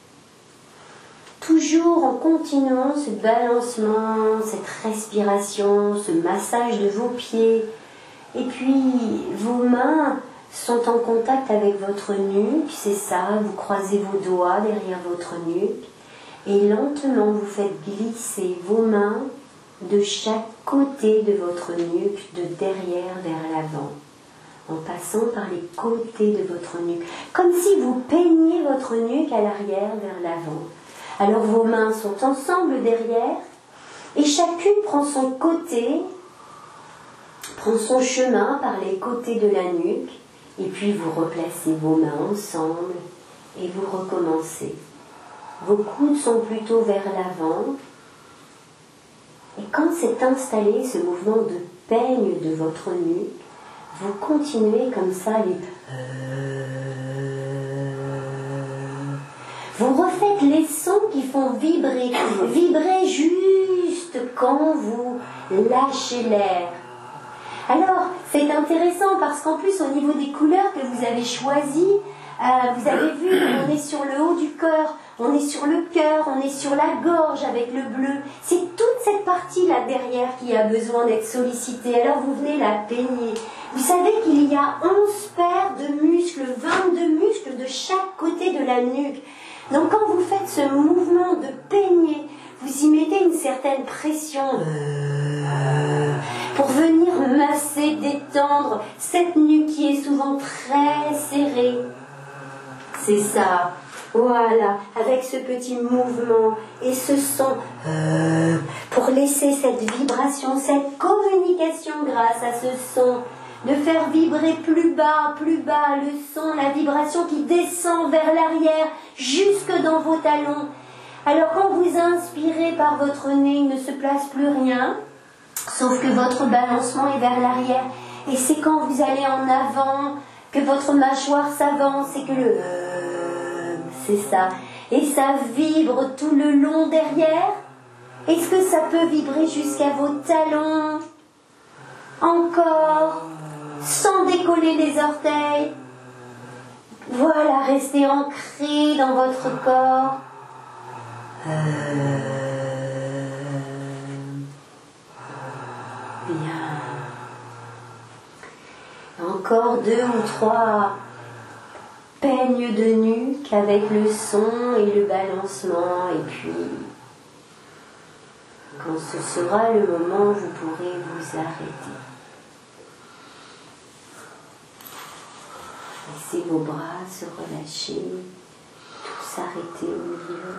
Toujours en continuant ce balancement, cette respiration, ce massage de vos pieds. Et puis vos mains sont en contact avec votre nuque, c'est ça, vous croisez vos doigts derrière votre nuque. Et lentement vous faites glisser vos mains de chaque côté de votre nuque, de derrière vers l'avant. En passant par les côtés de votre nuque, comme si vous peigniez votre nuque à l'arrière vers l'avant. Alors vos mains sont ensemble derrière, et chacune prend son côté, prend son chemin par les côtés de la nuque, et puis vous replacez vos mains ensemble, et vous recommencez. Vos coudes sont plutôt vers l'avant, et quand s'est installé ce mouvement de peigne de votre nuque, vous continuez comme ça les... Vous refaites les sons qui font vibrer, vibrer juste quand vous lâchez l'air. Alors, c'est intéressant parce qu'en plus, au niveau des couleurs que vous avez choisies, euh, vous avez vu, on est sur le haut du cœur, on est sur le cœur, on est sur la gorge avec le bleu. C'est toute cette partie-là derrière qui a besoin d'être sollicitée. Alors, vous venez la peigner. Vous savez qu'il y a onze paires de muscles, vingt-deux muscles de chaque côté de la nuque. Donc quand vous faites ce mouvement de peigner, vous y mettez une certaine pression pour venir masser, détendre cette nuque qui est souvent très serrée. C'est ça. Voilà, avec ce petit mouvement et ce son, euh, pour laisser cette vibration, cette communication grâce à ce son, de faire vibrer plus bas, plus bas le son, la vibration qui descend vers l'arrière, jusque dans vos talons. Alors quand vous inspirez par votre nez, il ne se place plus rien, sauf que votre balancement est vers l'arrière. Et c'est quand vous allez en avant que votre mâchoire s'avance et que le... C'est ça. Et ça vibre tout le long derrière. Est-ce que ça peut vibrer jusqu'à vos talons? Encore. Sans décoller les orteils. Voilà, restez ancré dans votre corps. Euh... Bien. Encore deux ou trois peignes de nuque avec le son et le balancement, et puis quand ce sera le moment, vous pourrez vous arrêter. Laissez vos bras se relâcher, tout s'arrêter au milieu.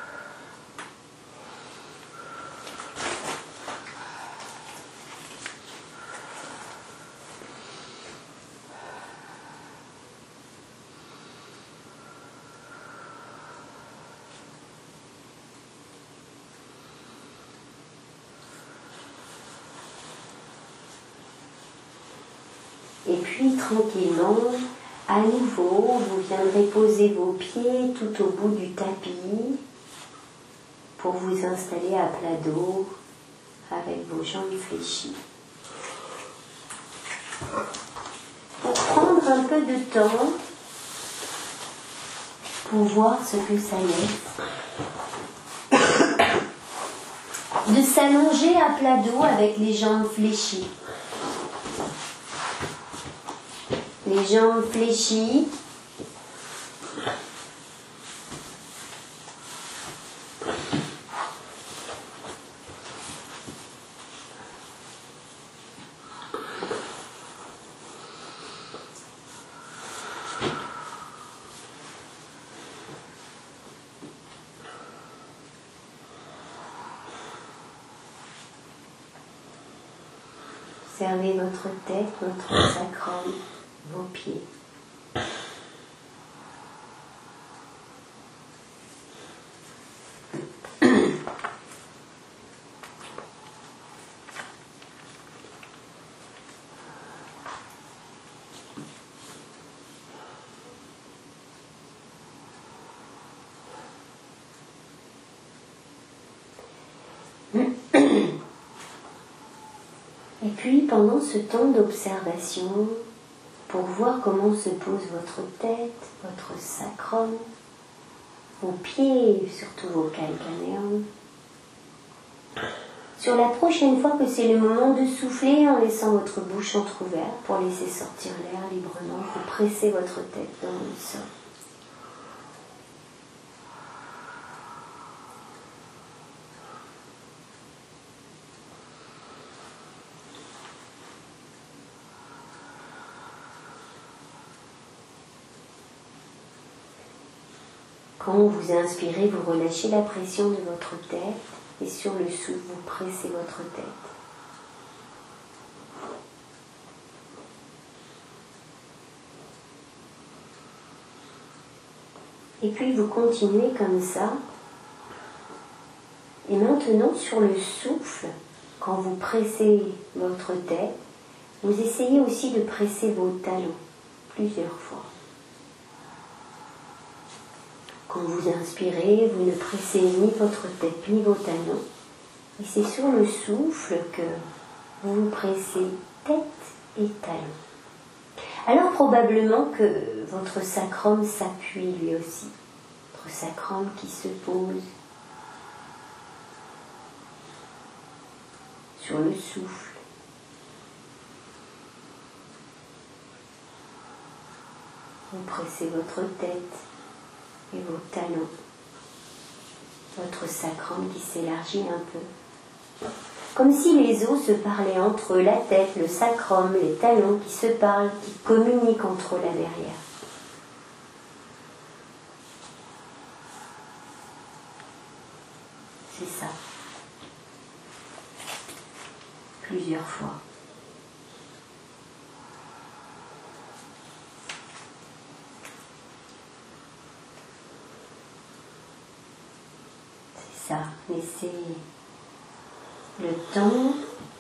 Et puis tranquillement, à nouveau, vous viendrez poser vos pieds tout au bout du tapis pour vous installer à plat dos avec vos jambes fléchies. Pour prendre un peu de temps pour voir ce que ça laisse. De s'allonger à plat dos avec les jambes fléchies. Les jambes fléchies. Observez votre tête, votre sacrum, vos pieds. Et puis, pendant ce temps d'observation, pour voir comment se pose votre tête, votre sacrum, vos pieds, surtout vos calcanéums, sur la prochaine fois que c'est le moment de souffler en laissant votre bouche entrouverte pour laisser sortir l'air librement, vous pressez votre tête dans le sol. Quand vous inspirez, vous relâchez la pression de votre tête et sur le souffle, vous pressez votre tête. Et puis vous continuez comme ça. Et maintenant, sur le souffle, quand vous pressez votre tête, vous essayez aussi de presser vos talons plusieurs fois. Quand vous inspirez, vous ne pressez ni votre tête ni vos talons. Et c'est sur le souffle que vous vous pressez tête et talons. Alors probablement que votre sacrum s'appuie lui aussi. Votre sacrum qui se pose sur le souffle. Vous pressez votre tête et vos talons, votre sacrum qui s'élargit un peu. Comme si les os se parlaient entre eux, la tête, le sacrum, les talons qui se parlent, qui communiquent entre eux là derrière. C'est ça. Plusieurs fois. C'est ça. Laissez le temps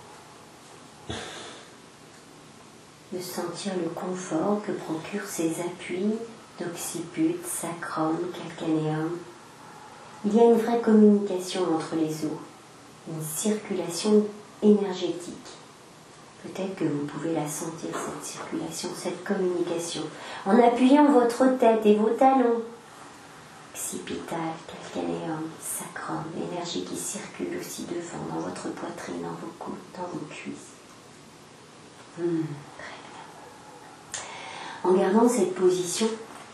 de sentir le confort que procurent ces appuis d'occiput, sacrum, calcanéum. Il y a une vraie communication entre les os, une circulation énergétique. Peut-être que vous pouvez la sentir, cette circulation, cette communication, en appuyant votre tête et vos talons. Occipital, calcanéum, sacrum, l'énergie qui circule aussi devant, dans votre poitrine, dans vos coudes, dans vos cuisses. Mmh, très bien. En gardant cette position,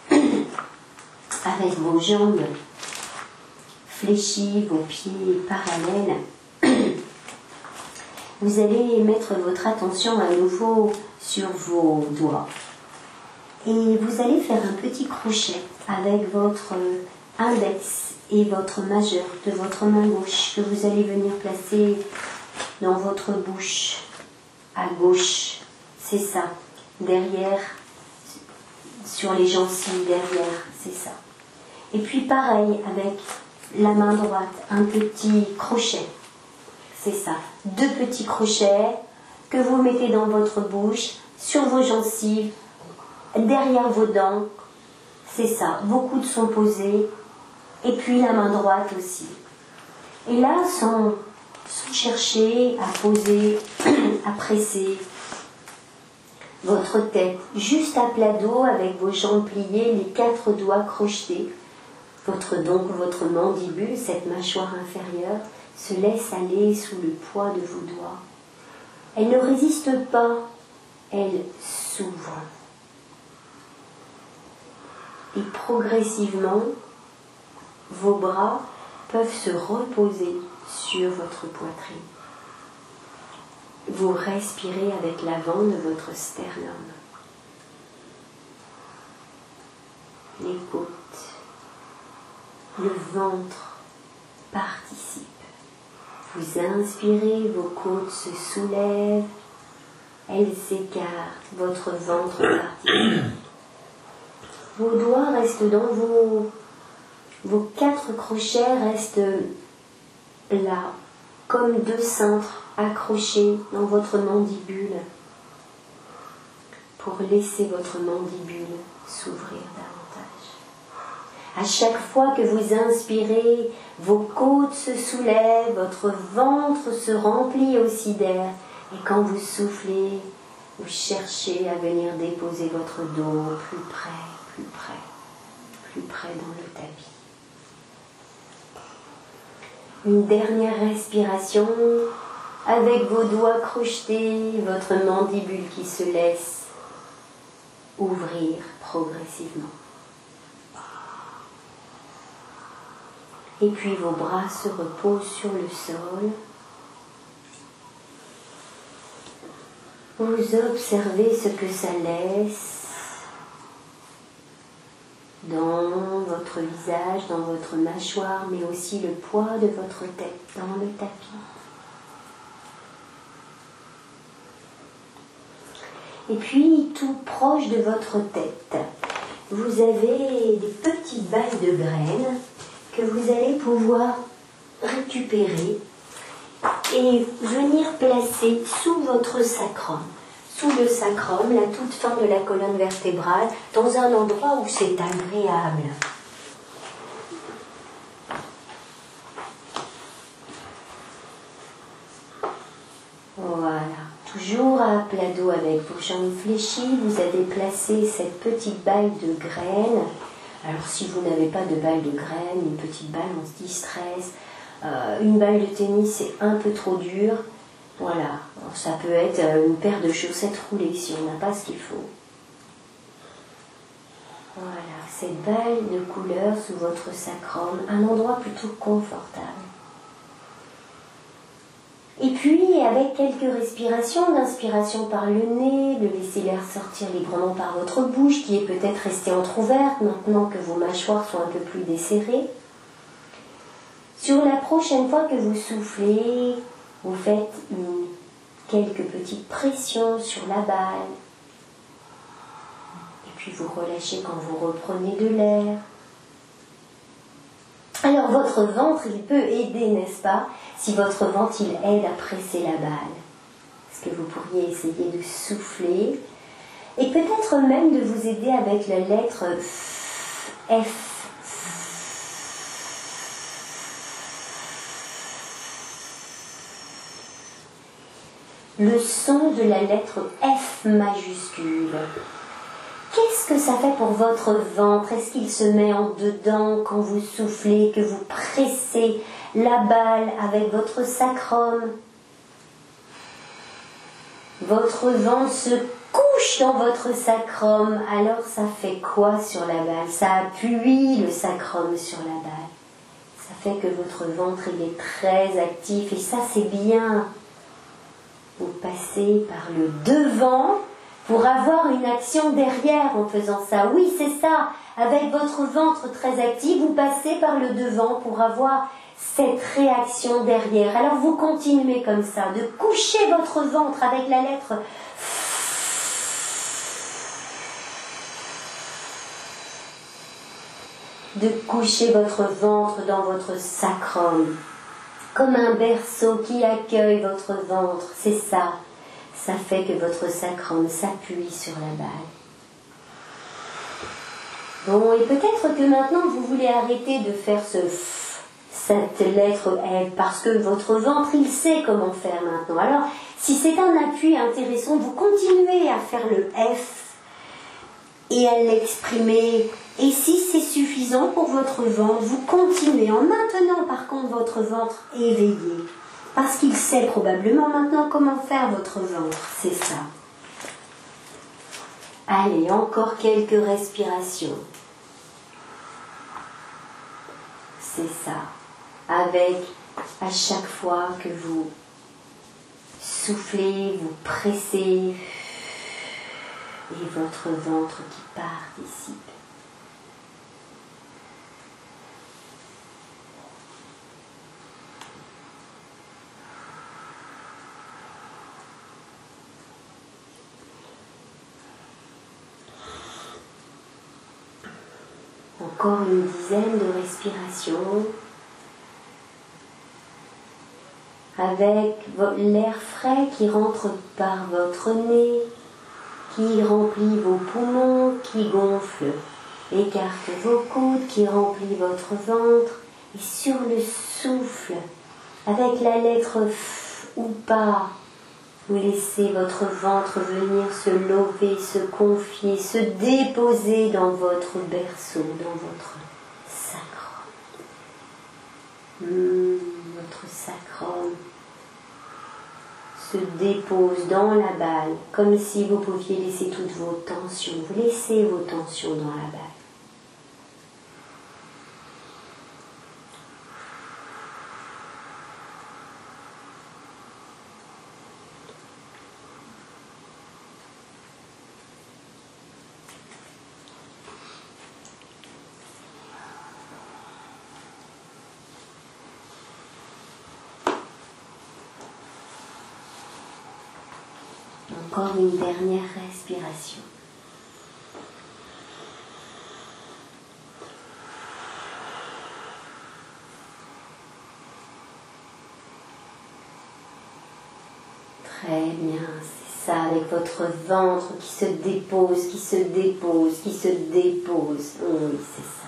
avec vos jambes fléchies, vos pieds parallèles, vous allez mettre votre attention à nouveau sur vos doigts. Et vous allez faire un petit crochet avec votre index et votre majeur de votre main gauche que vous allez venir placer dans votre bouche à gauche. C'est ça. Derrière, sur les gencives, derrière, c'est ça. Et puis pareil, avec la main droite, un petit crochet. C'est ça. Deux petits crochets que vous mettez dans votre bouche, sur vos gencives, derrière vos dents. C'est ça. Vos coudes sont posés. Et puis la main droite aussi. Et là, sans, sans chercher à poser, à presser votre tête, juste à plat dos avec vos jambes pliées, les quatre doigts crochetés. Votre, donc votre mandibule, cette mâchoire inférieure, se laisse aller sous le poids de vos doigts. Elle ne résiste pas, elle s'ouvre. Et progressivement, vos bras peuvent se reposer sur votre poitrine. Vous respirez avec l'avant de votre sternum. Les côtes, le ventre participe. Vous inspirez, vos côtes se soulèvent, elles s'écartent, votre ventre participe. Vos doigts restent dans vos... Vos quatre crochets restent là, comme deux cintres accrochés dans votre mandibule, pour laisser votre mandibule s'ouvrir davantage. À chaque fois que vous inspirez, vos côtes se soulèvent, votre ventre se remplit aussi d'air, et quand vous soufflez, vous cherchez à venir déposer votre dos plus près, plus près, plus près dans le tapis. Une dernière respiration avec vos doigts crochetés, votre mandibule qui se laisse ouvrir progressivement. Et puis vos bras se reposent sur le sol. Vous observez ce que ça laisse dans votre visage, dans votre mâchoire, mais aussi le poids de votre tête dans le tapis. Et puis, tout proche de votre tête, vous avez des petites balles de graines que vous allez pouvoir récupérer et venir placer sous votre sacrum. Sous le sacrum, la toute fin de la colonne vertébrale, dans un endroit où c'est agréable. Voilà. Toujours à plat dos avec vos jambes fléchies, vous avez placé cette petite balle de graines. Alors si vous n'avez pas de balle de graines, une petite balle, on se distresse. Euh, une balle de tennis, c'est un peu trop dur. Voilà, ça peut être une paire de chaussettes roulées si on n'a pas ce qu'il faut. Voilà, cette balle de couleur sous votre sacrum, un endroit plutôt confortable. Et puis, avec quelques respirations, d'inspiration par le nez, de laisser l'air sortir librement par votre bouche, qui est peut-être restée entrouverte maintenant que vos mâchoires sont un peu plus desserrées. Sur la prochaine fois que vous soufflez, vous faites une, quelques petites pressions sur la balle. Et puis vous relâchez quand vous reprenez de l'air. Alors votre ventre, il peut aider, n'est-ce pas? Si votre ventre, il aide à presser la balle. Est-ce que vous pourriez essayer de souffler? Et peut-être même de vous aider avec la lettre F. Le son de la lettre F majuscule. Qu'est-ce que ça fait pour votre ventre? Est-ce qu'il se met en dedans quand vous soufflez, que vous pressez la balle avec votre sacrum? Votre ventre se couche dans votre sacrum. Alors ça fait quoi sur la balle? Ça appuie le sacrum sur la balle. Ça fait que votre ventre il est très actif et ça c'est bien. Vous passez par le devant pour avoir une action derrière en faisant ça. Oui, c'est ça. Avec votre ventre très actif, vous passez par le devant pour avoir cette réaction derrière. Alors vous continuez comme ça, de coucher votre ventre avec la lettre de coucher votre ventre dans votre sacrum. Comme un berceau qui accueille votre ventre, c'est ça. Ça fait que votre sacrum s'appuie sur la balle. Bon, et peut-être que maintenant vous voulez arrêter de faire ce F, cette lettre F, parce que votre ventre, il sait comment faire maintenant. Alors, si c'est un appui intéressant, vous continuez à faire le F et à l'exprimer. Et si c'est suffisant pour votre ventre, vous continuez en maintenant par contre votre ventre éveillé. Parce qu'il sait probablement maintenant comment faire votre ventre. C'est ça. Allez, encore quelques respirations. C'est ça. Avec, à chaque fois que vous soufflez, vous pressez, et votre ventre qui participe. Encore une dizaine de respirations avec l'air frais qui rentre par votre nez, qui remplit vos poumons, qui gonfle, écarte vos coudes, qui remplit votre ventre. Et sur le souffle, avec la lettre F ou pas, vous laissez votre ventre venir se lever, se confier, se déposer dans votre berceau, dans votre sacrum. Mmh, votre sacrum se dépose dans la balle, comme si vous pouviez laisser toutes vos tensions. Vous laissez vos tensions dans la balle. Encore une dernière respiration. Très bien, c'est ça, avec votre ventre qui se dépose, qui se dépose, qui se dépose. Oui, c'est ça.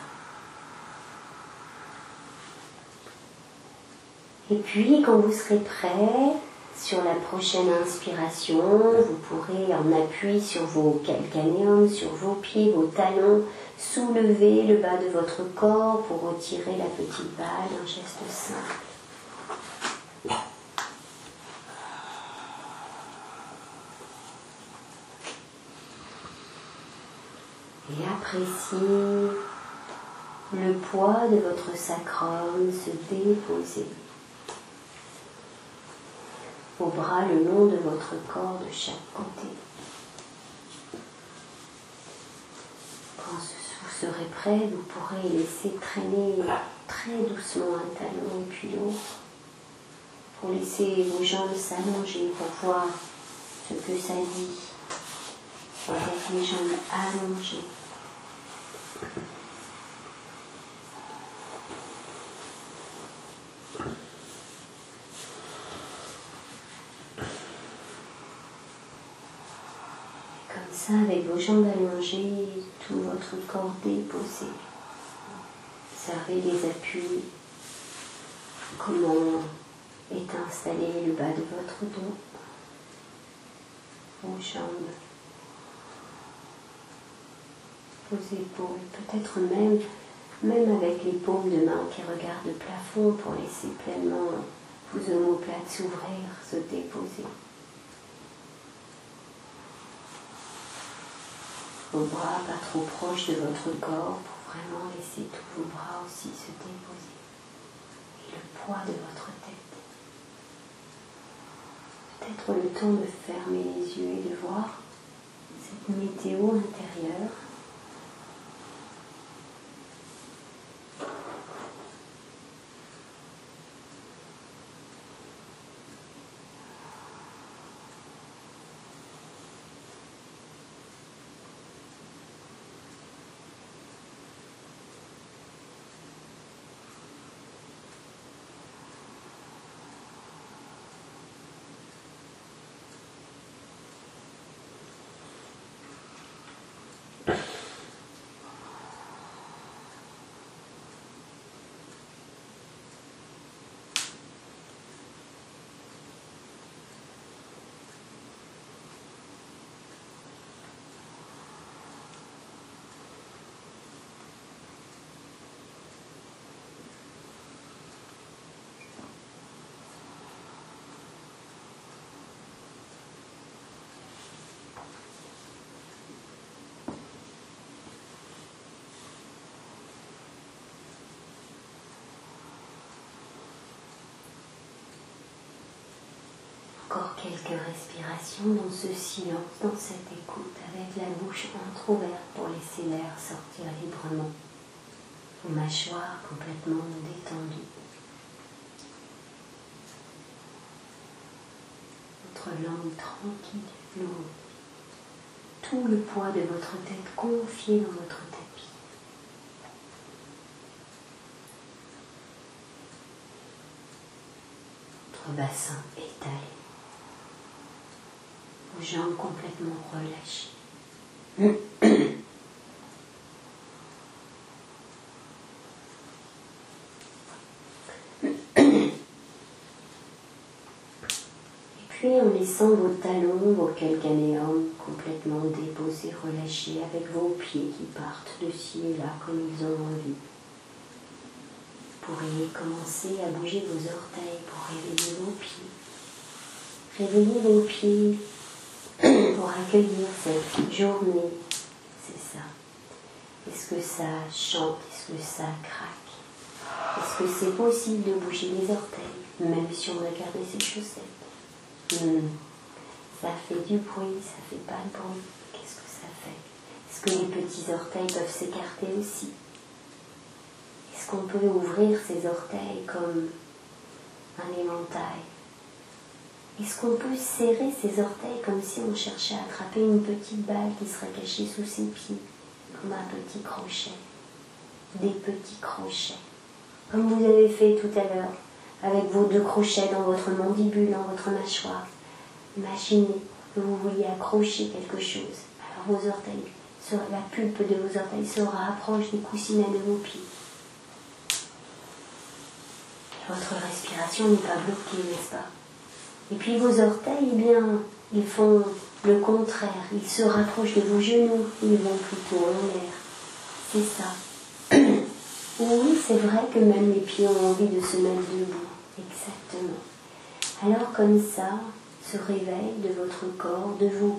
Et puis, quand vous serez prêt, sur la prochaine inspiration, vous pourrez, en appui sur vos calcanéums, sur vos pieds, vos talons, soulever le bas de votre corps pour retirer la petite balle, un geste simple. Et appréciez le poids de votre sacrum se déposer. vos bras le long de votre corps de chaque côté. Quand vous serez prêt, vous pourrez laisser traîner très doucement un talon et puis l'autre, pour laisser vos jambes s'allonger, pour voir ce que ça dit, avec les jambes allongées. Comme ça, avec vos jambes allongées, tout votre corps déposé. Observez les appuis, comment est installé le bas de votre dos, vos jambes, vos épaules, peut-être même, même avec les paumes de main qui regardent le plafond pour laisser pleinement vos omoplates s'ouvrir, se déposer. Vos bras pas trop proches de votre corps pour vraiment laisser tous vos bras aussi se déposer. Et le poids de votre tête. Peut-être le temps de fermer les yeux et de voir cette météo intérieure. Encore quelques respirations dans ce silence, dans cette écoute, avec la bouche entrouverte pour laisser l'air sortir librement. Vos mâchoires complètement détendues. Votre langue tranquille, lourde. Tout le poids de votre tête confié dans votre tapis. Votre bassin étalé. Vos jambes complètement relâchées. Et puis en laissant vos talons, vos calcanéums complètement déposés, relâchés, avec vos pieds qui partent de ci et là comme ils ont envie. Vous pourriez commencer à bouger vos orteils pour réveiller vos pieds. Réveillez vos pieds pour accueillir cette journée, c'est ça. Est-ce que ça chante? Est-ce que ça craque? Est-ce que c'est possible de bouger les orteils, même si on a gardé ses chaussettes? hmm. Ça fait du bruit, ça fait pas de bruit. Qu'est-ce que ça fait? Est-ce que les petits orteils peuvent s'écarter aussi? Est-ce qu'on peut ouvrir ses orteils comme un éventail? Est-ce qu'on peut serrer ses orteils comme si on cherchait à attraper une petite balle qui serait cachée sous ses pieds, comme un petit crochet? Des petits crochets. Comme vous avez fait tout à l'heure, avec vos deux crochets dans votre mandibule, dans votre mâchoire. Imaginez que vous vouliez accrocher quelque chose. Alors vos orteils, la pulpe de vos orteils se rapproche des coussinets de vos pieds. Votre respiration n'est pas bloquée, n'est-ce pas? Et puis vos orteils, eh bien, ils font le contraire. Ils se rapprochent de vos genoux. Ils vont plutôt en l'air. C'est ça. Oui, c'est vrai que même les pieds ont envie de se mettre debout. Exactement. Alors comme ça, se réveille de votre corps, de vos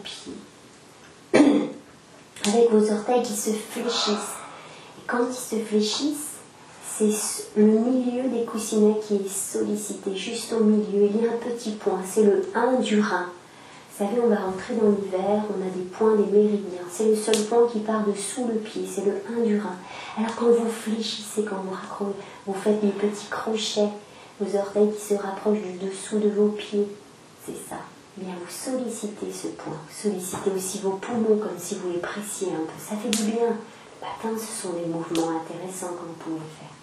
pieds. Avec vos orteils qui se fléchissent. Et quand ils se fléchissent, c'est le milieu des coussinets qui est sollicité, juste au milieu. Il y a un petit point, c'est le un du rein. Vous savez, on va rentrer dans l'hiver, on a des points, des méridiens. C'est le seul point qui part de sous le pied, c'est le un du rein. Alors quand vous fléchissez, quand vous raccrochez, vous faites des petits crochets, vos orteils qui se rapprochent du dessous de vos pieds, c'est ça. Eh bien, vous sollicitez ce point. Vous sollicitez aussi vos poumons comme si vous les pressiez un peu. Ça fait du bien. Le matin, ce sont des mouvements intéressants que vous pouvez faire.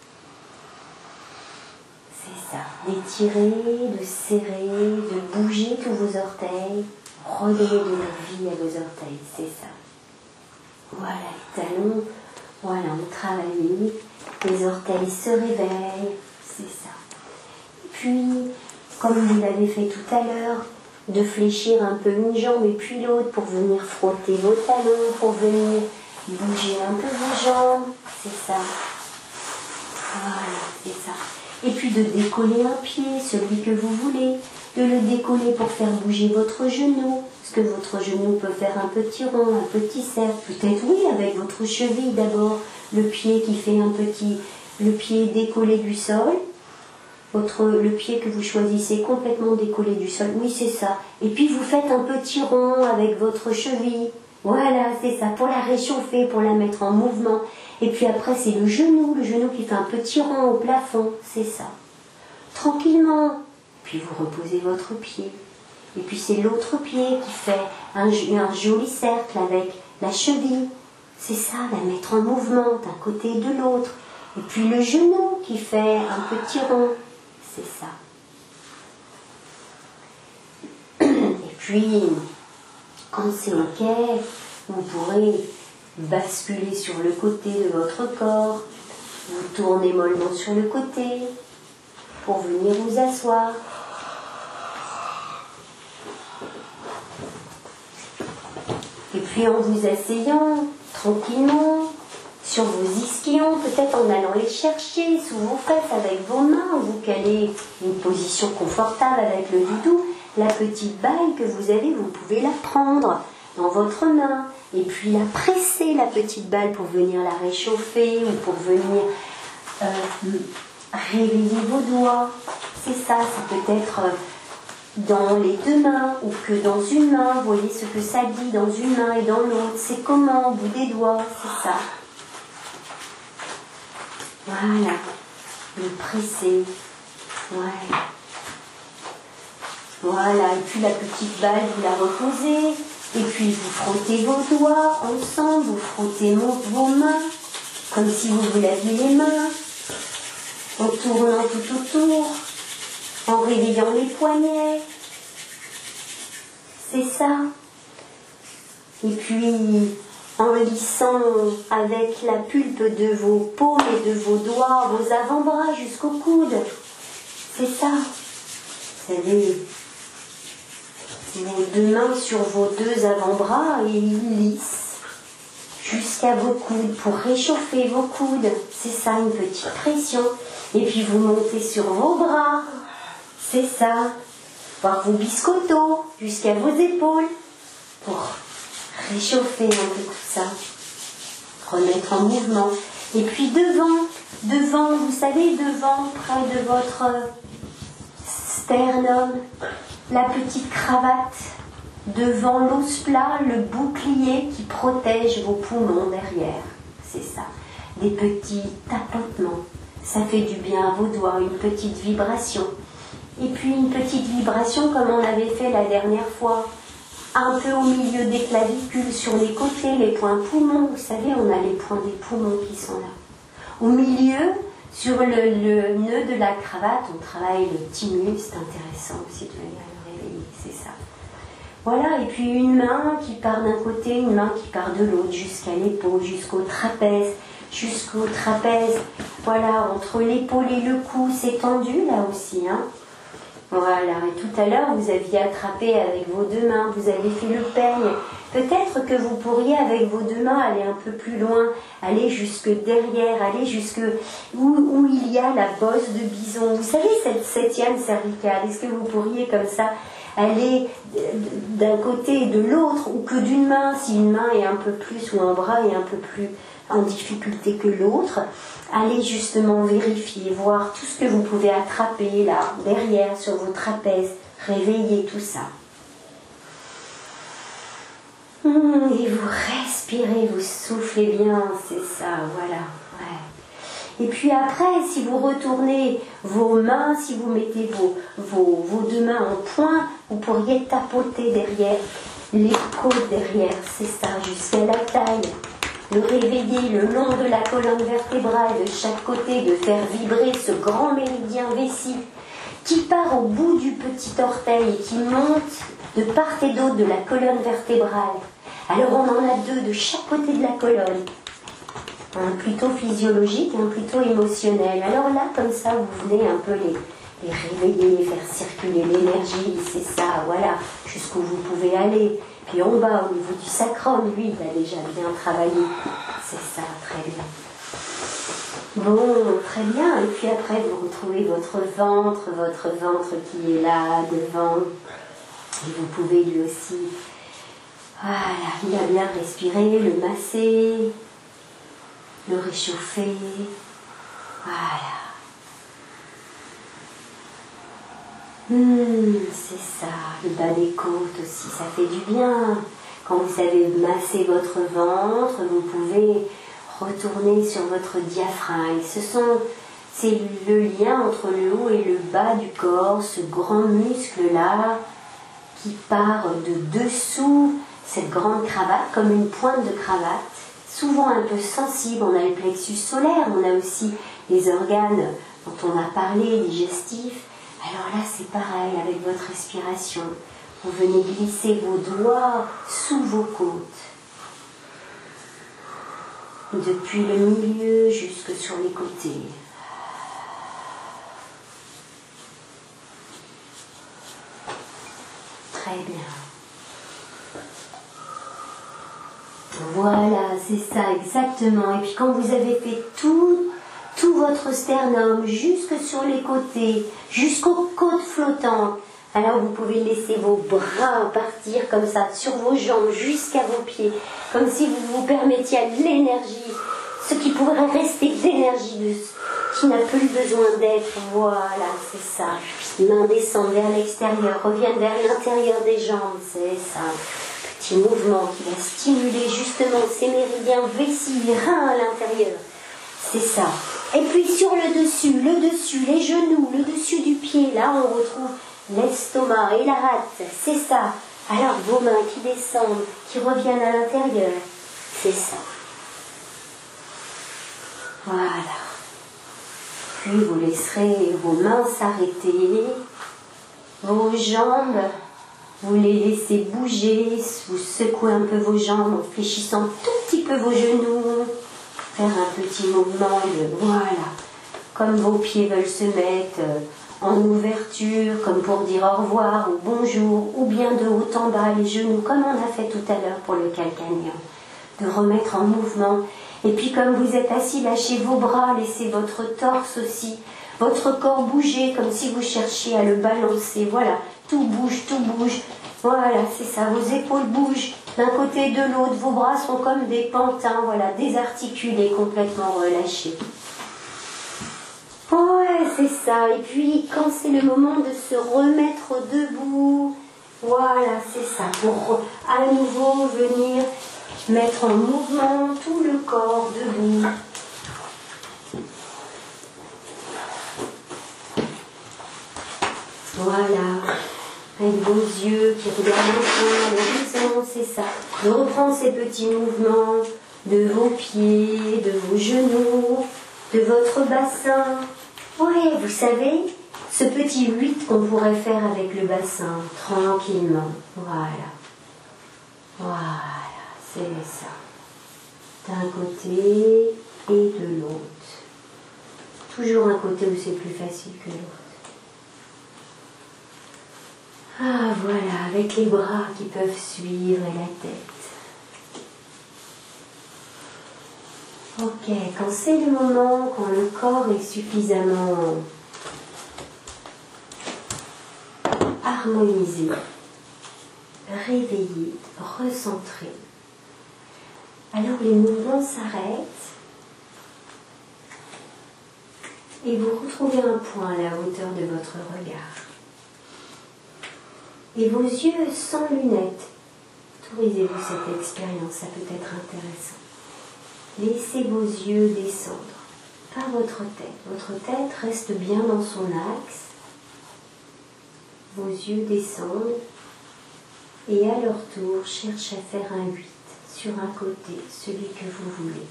C'est ça. D'étirer, de serrer, de bouger tous vos orteils. Redonner de la vie à vos orteils. C'est ça. Voilà, les talons. Voilà, on travaille. Les orteils se réveillent. C'est ça. Puis, comme vous l'avez fait tout à l'heure, de fléchir un peu une jambe et puis l'autre pour venir frotter vos talons, pour venir bouger un peu vos jambes. C'est ça. Voilà, c'est ça. Et puis de décoller un pied, celui que vous voulez, de le décoller pour faire bouger votre genou, parce que votre genou peut faire un petit rond, un petit cercle, peut-être oui, avec votre cheville d'abord, le pied qui fait un petit, le pied décollé du sol, votre, le pied que vous choisissez complètement décollé du sol, oui c'est ça, et puis vous faites un petit rond avec votre cheville, voilà c'est ça, pour la réchauffer, pour la mettre en mouvement. Et puis après, c'est le genou, le genou qui fait un petit rond au plafond, c'est ça. Tranquillement. Puis vous reposez votre pied. Et puis c'est l'autre pied qui fait un, un joli cercle avec la cheville. C'est ça, la mettre en mouvement d'un côté et de l'autre. Et puis le genou qui fait un petit rond, c'est ça. Et puis, quand c'est ok, vous pourrez basculez sur le côté de votre corps, vous tournez mollement sur le côté pour venir vous asseoir. Et puis en vous asseyant tranquillement sur vos ischions, peut-être en allant les chercher sous vos fesses avec vos mains, vous calez une position confortable avec le doudou, la petite balle que vous avez, vous pouvez la prendre dans votre main. Et puis la presser, la petite balle, pour venir la réchauffer ou pour venir euh, réveiller vos doigts. C'est ça, ça peut être dans les deux mains ou que dans une main. Vous voyez ce que ça dit dans une main et dans l'autre. C'est comment, au bout des doigts, c'est ça. Voilà, le presser. Ouais. Voilà, et puis la petite balle, vous la reposez. Et puis vous frottez vos doigts ensemble, vous frottez vos mains, comme si vous vous laviez les mains, en tournant tout autour, en réveillant les poignets. C'est ça. Et puis en lissant avec la pulpe de vos paumes et de vos doigts, vos avant-bras jusqu'au coude. C'est ça. Vous savez, vos deux mains sur vos deux avant-bras et ils lissent jusqu'à vos coudes pour réchauffer vos coudes. C'est ça, une petite pression. Et puis vous montez sur vos bras. C'est ça. Par vos biscottos jusqu'à vos épaules pour réchauffer un peu tout ça. Remettre en mouvement. Et puis devant, devant, vous savez, devant, près de votre sternum, la petite cravate, devant l'os plat, le bouclier qui protège vos poumons derrière. C'est ça. Des petits tapotements. Ça fait du bien à vos doigts, une petite vibration. Et puis une petite vibration comme on l'avait fait la dernière fois. Un peu au milieu des clavicules, sur les côtés, les points poumons. Vous savez, on a les points des poumons qui sont là. Au milieu, sur le, le nœud de la cravate, on travaille le thymus. C'est intéressant aussi de venir le réveiller, c'est ça. Voilà, et puis une main qui part d'un côté, une main qui part de l'autre, jusqu'à l'épaule, jusqu'au trapèze, jusqu'au trapèze. Voilà, entre l'épaule et le cou, c'est tendu là aussi, hein. Voilà, et tout à l'heure, vous aviez attrapé avec vos deux mains, vous avez fait le peigne. Peut-être que vous pourriez, avec vos deux mains, aller un peu plus loin, aller jusque derrière, aller jusque où, où il y a la bosse de bison. Vous savez, cette septième cervicale, est-ce que vous pourriez comme ça aller d'un côté et de l'autre, ou que d'une main, si une main est un peu plus, ou un bras est un peu plus en difficulté que l'autre, allez justement vérifier, voir tout ce que vous pouvez attraper là, derrière, sur vos trapèzes, réveiller tout ça. Hum, et vous respirez, vous soufflez bien, c'est ça, voilà. Ouais. Et puis après, si vous retournez vos mains, si vous mettez vos, vos, vos deux mains en poing, vous pourriez tapoter derrière, les côtes derrière, c'est ça, jusqu'à la taille. Le réveiller le long de la colonne vertébrale de chaque côté, de faire vibrer ce grand méridien vessie qui part au bout du petit orteil et qui monte de part et d'autre de la colonne vertébrale. Alors on en a deux de chaque côté de la colonne. Un plutôt physiologique et un plutôt émotionnel. Alors là, comme ça, vous venez un peu les, les réveiller, faire circuler l'énergie, c'est ça, voilà, jusqu'où vous pouvez aller. Puis en bas, au niveau du sacrum, lui, il a déjà bien travaillé. C'est ça, très bien. Bon, très bien. Et puis après, vous retrouvez votre ventre, votre ventre qui est là, devant. Et vous pouvez lui aussi, voilà, il a bien respiré, le masser, le réchauffer. Voilà. Hum, c'est ça, le bas des côtes aussi, ça fait du bien. Quand vous avez massé votre ventre, vous pouvez retourner sur votre diaphragme. Ce sont, c'est le lien entre le haut et le bas du corps, ce grand muscle-là qui part de dessous cette grande cravate, comme une pointe de cravate, souvent un peu sensible. On a le plexus solaire, on a aussi les organes dont on a parlé, digestifs. Alors là, c'est pareil avec votre respiration. Vous venez glisser vos doigts sous vos côtes. Depuis le milieu jusque sur les côtés. Très bien. Voilà, c'est ça, exactement. Et puis quand vous avez fait tout, tout votre sternum, jusque sur les côtés, jusqu'aux côtes flottantes, alors vous pouvez laisser vos bras partir comme ça, sur vos jambes, jusqu'à vos pieds, comme si vous vous permettiez à l'énergie, ce qui pourrait rester d'énergie, de, qui n'a plus besoin d'être. Voilà, c'est ça. L'un descend vers l'extérieur, revient vers l'intérieur des jambes, c'est ça. Petit mouvement qui va stimuler justement ces méridiens vessis, les reins à l'intérieur. C'est ça. Et puis sur le dessus, le dessus, les genoux, le dessus du pied, là on retrouve l'estomac et la rate. C'est ça. Alors vos mains qui descendent, qui reviennent à l'intérieur. C'est ça. Voilà. Puis vous laisserez vos mains s'arrêter, vos jambes, vous les laissez bouger, vous secouez un peu vos jambes en fléchissant tout petit peu vos genoux, faire un petit mouvement de voilà, comme vos pieds veulent se mettre en ouverture, comme pour dire au revoir ou bonjour, ou bien de haut en bas les genoux, comme on a fait tout à l'heure pour le calcanéen, de remettre en mouvement. Et puis comme vous êtes assis, lâchez vos bras, laissez votre torse aussi, votre corps bouger comme si vous cherchiez à le balancer. Voilà, tout bouge, tout bouge. Voilà, c'est ça, vos épaules bougent d'un côté et de l'autre, vos bras sont comme des pantins, voilà, désarticulés, complètement relâchés. Ouais, c'est ça. Et puis quand c'est le moment de se remettre debout, voilà, c'est ça, pour à nouveau venir mettre en mouvement tout le corps debout. Voilà, avec vos yeux qui regardent enfin l'horizon, c'est ça. De reprendre ces petits mouvements de vos pieds, de vos genoux, de votre bassin. Oui, vous savez, ce petit huit qu'on pourrait faire avec le bassin, tranquillement. Voilà. Voilà. C'est ça, d'un côté et de l'autre. Toujours un côté où c'est plus facile que l'autre. Ah voilà, avec les bras qui peuvent suivre et la tête. Ok, quand c'est le moment, quand le corps est suffisamment harmonisé, réveillé, recentré, Alors les mouvements s'arrêtent et vous retrouvez un point à la hauteur de votre regard. Et vos yeux sans lunettes, autorisez-vous cette expérience, ça peut être intéressant. Laissez vos yeux descendre par votre tête. Votre tête reste bien dans son axe. Vos yeux descendent et à leur tour cherchent à faire un huit sur un côté, celui que vous voulez.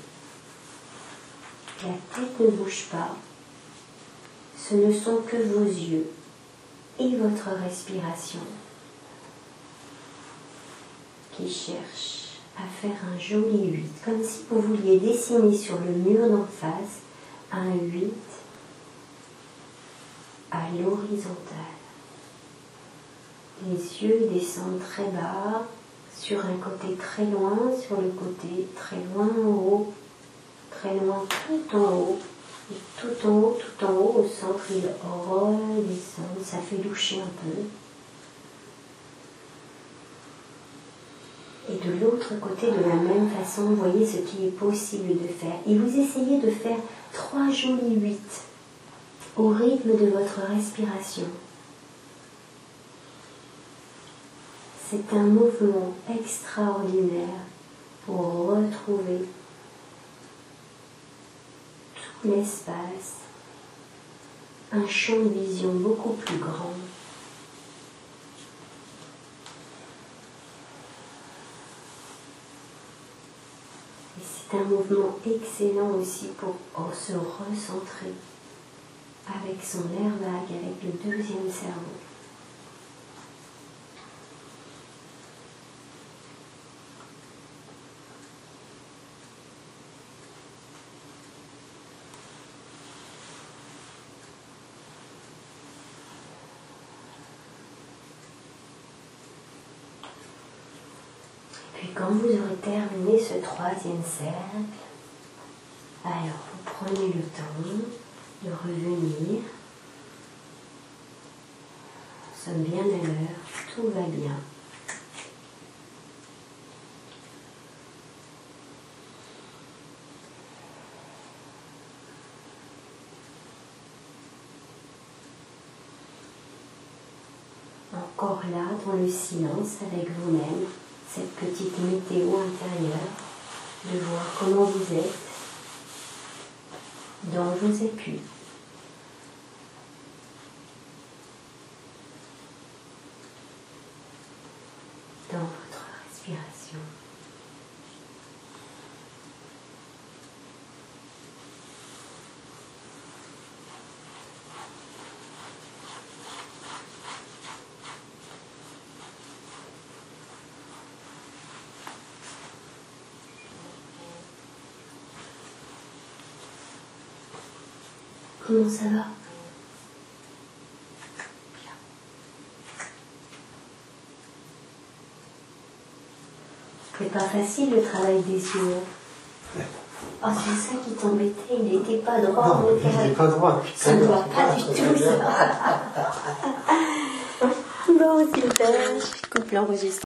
La tête ne bouge pas. Ce ne sont que vos yeux et votre respiration qui cherchent à faire un joli huit, comme si vous vouliez dessiner sur le mur d'en face un huit à l'horizontale. Les yeux descendent très bas, sur un côté très loin, sur le côté très loin en haut, très loin tout en haut, et tout en haut, tout en haut, au centre, ils redescendent, ça fait loucher un peu. Et de l'autre côté, de la même façon, vous voyez ce qui est possible de faire. Et vous essayez de faire trois jolis huit au rythme de votre respiration. C'est un mouvement extraordinaire pour retrouver tout l'espace, un champ de vision beaucoup plus grand. Et c'est un mouvement excellent aussi pour se recentrer avec son air vague, avec le deuxième cerveau. Puis quand vous aurez terminé ce troisième cercle, alors vous prenez le temps de revenir. Nous sommes bien à l'heure, tout va bien. Encore là, dans le silence avec vous-même, cette petite météo intérieure, de voir comment vous êtes dans vos appuis. Dans votre respiration. Comment ça va? Bien. C'est pas facile le travail des yeux. Oh, c'est ça qui t'embêtait, il n'était pas droit. Non, il n'est pas droit. Ça ne va pas du tout, ça. Bon, super. Je coupe l'enregistrement.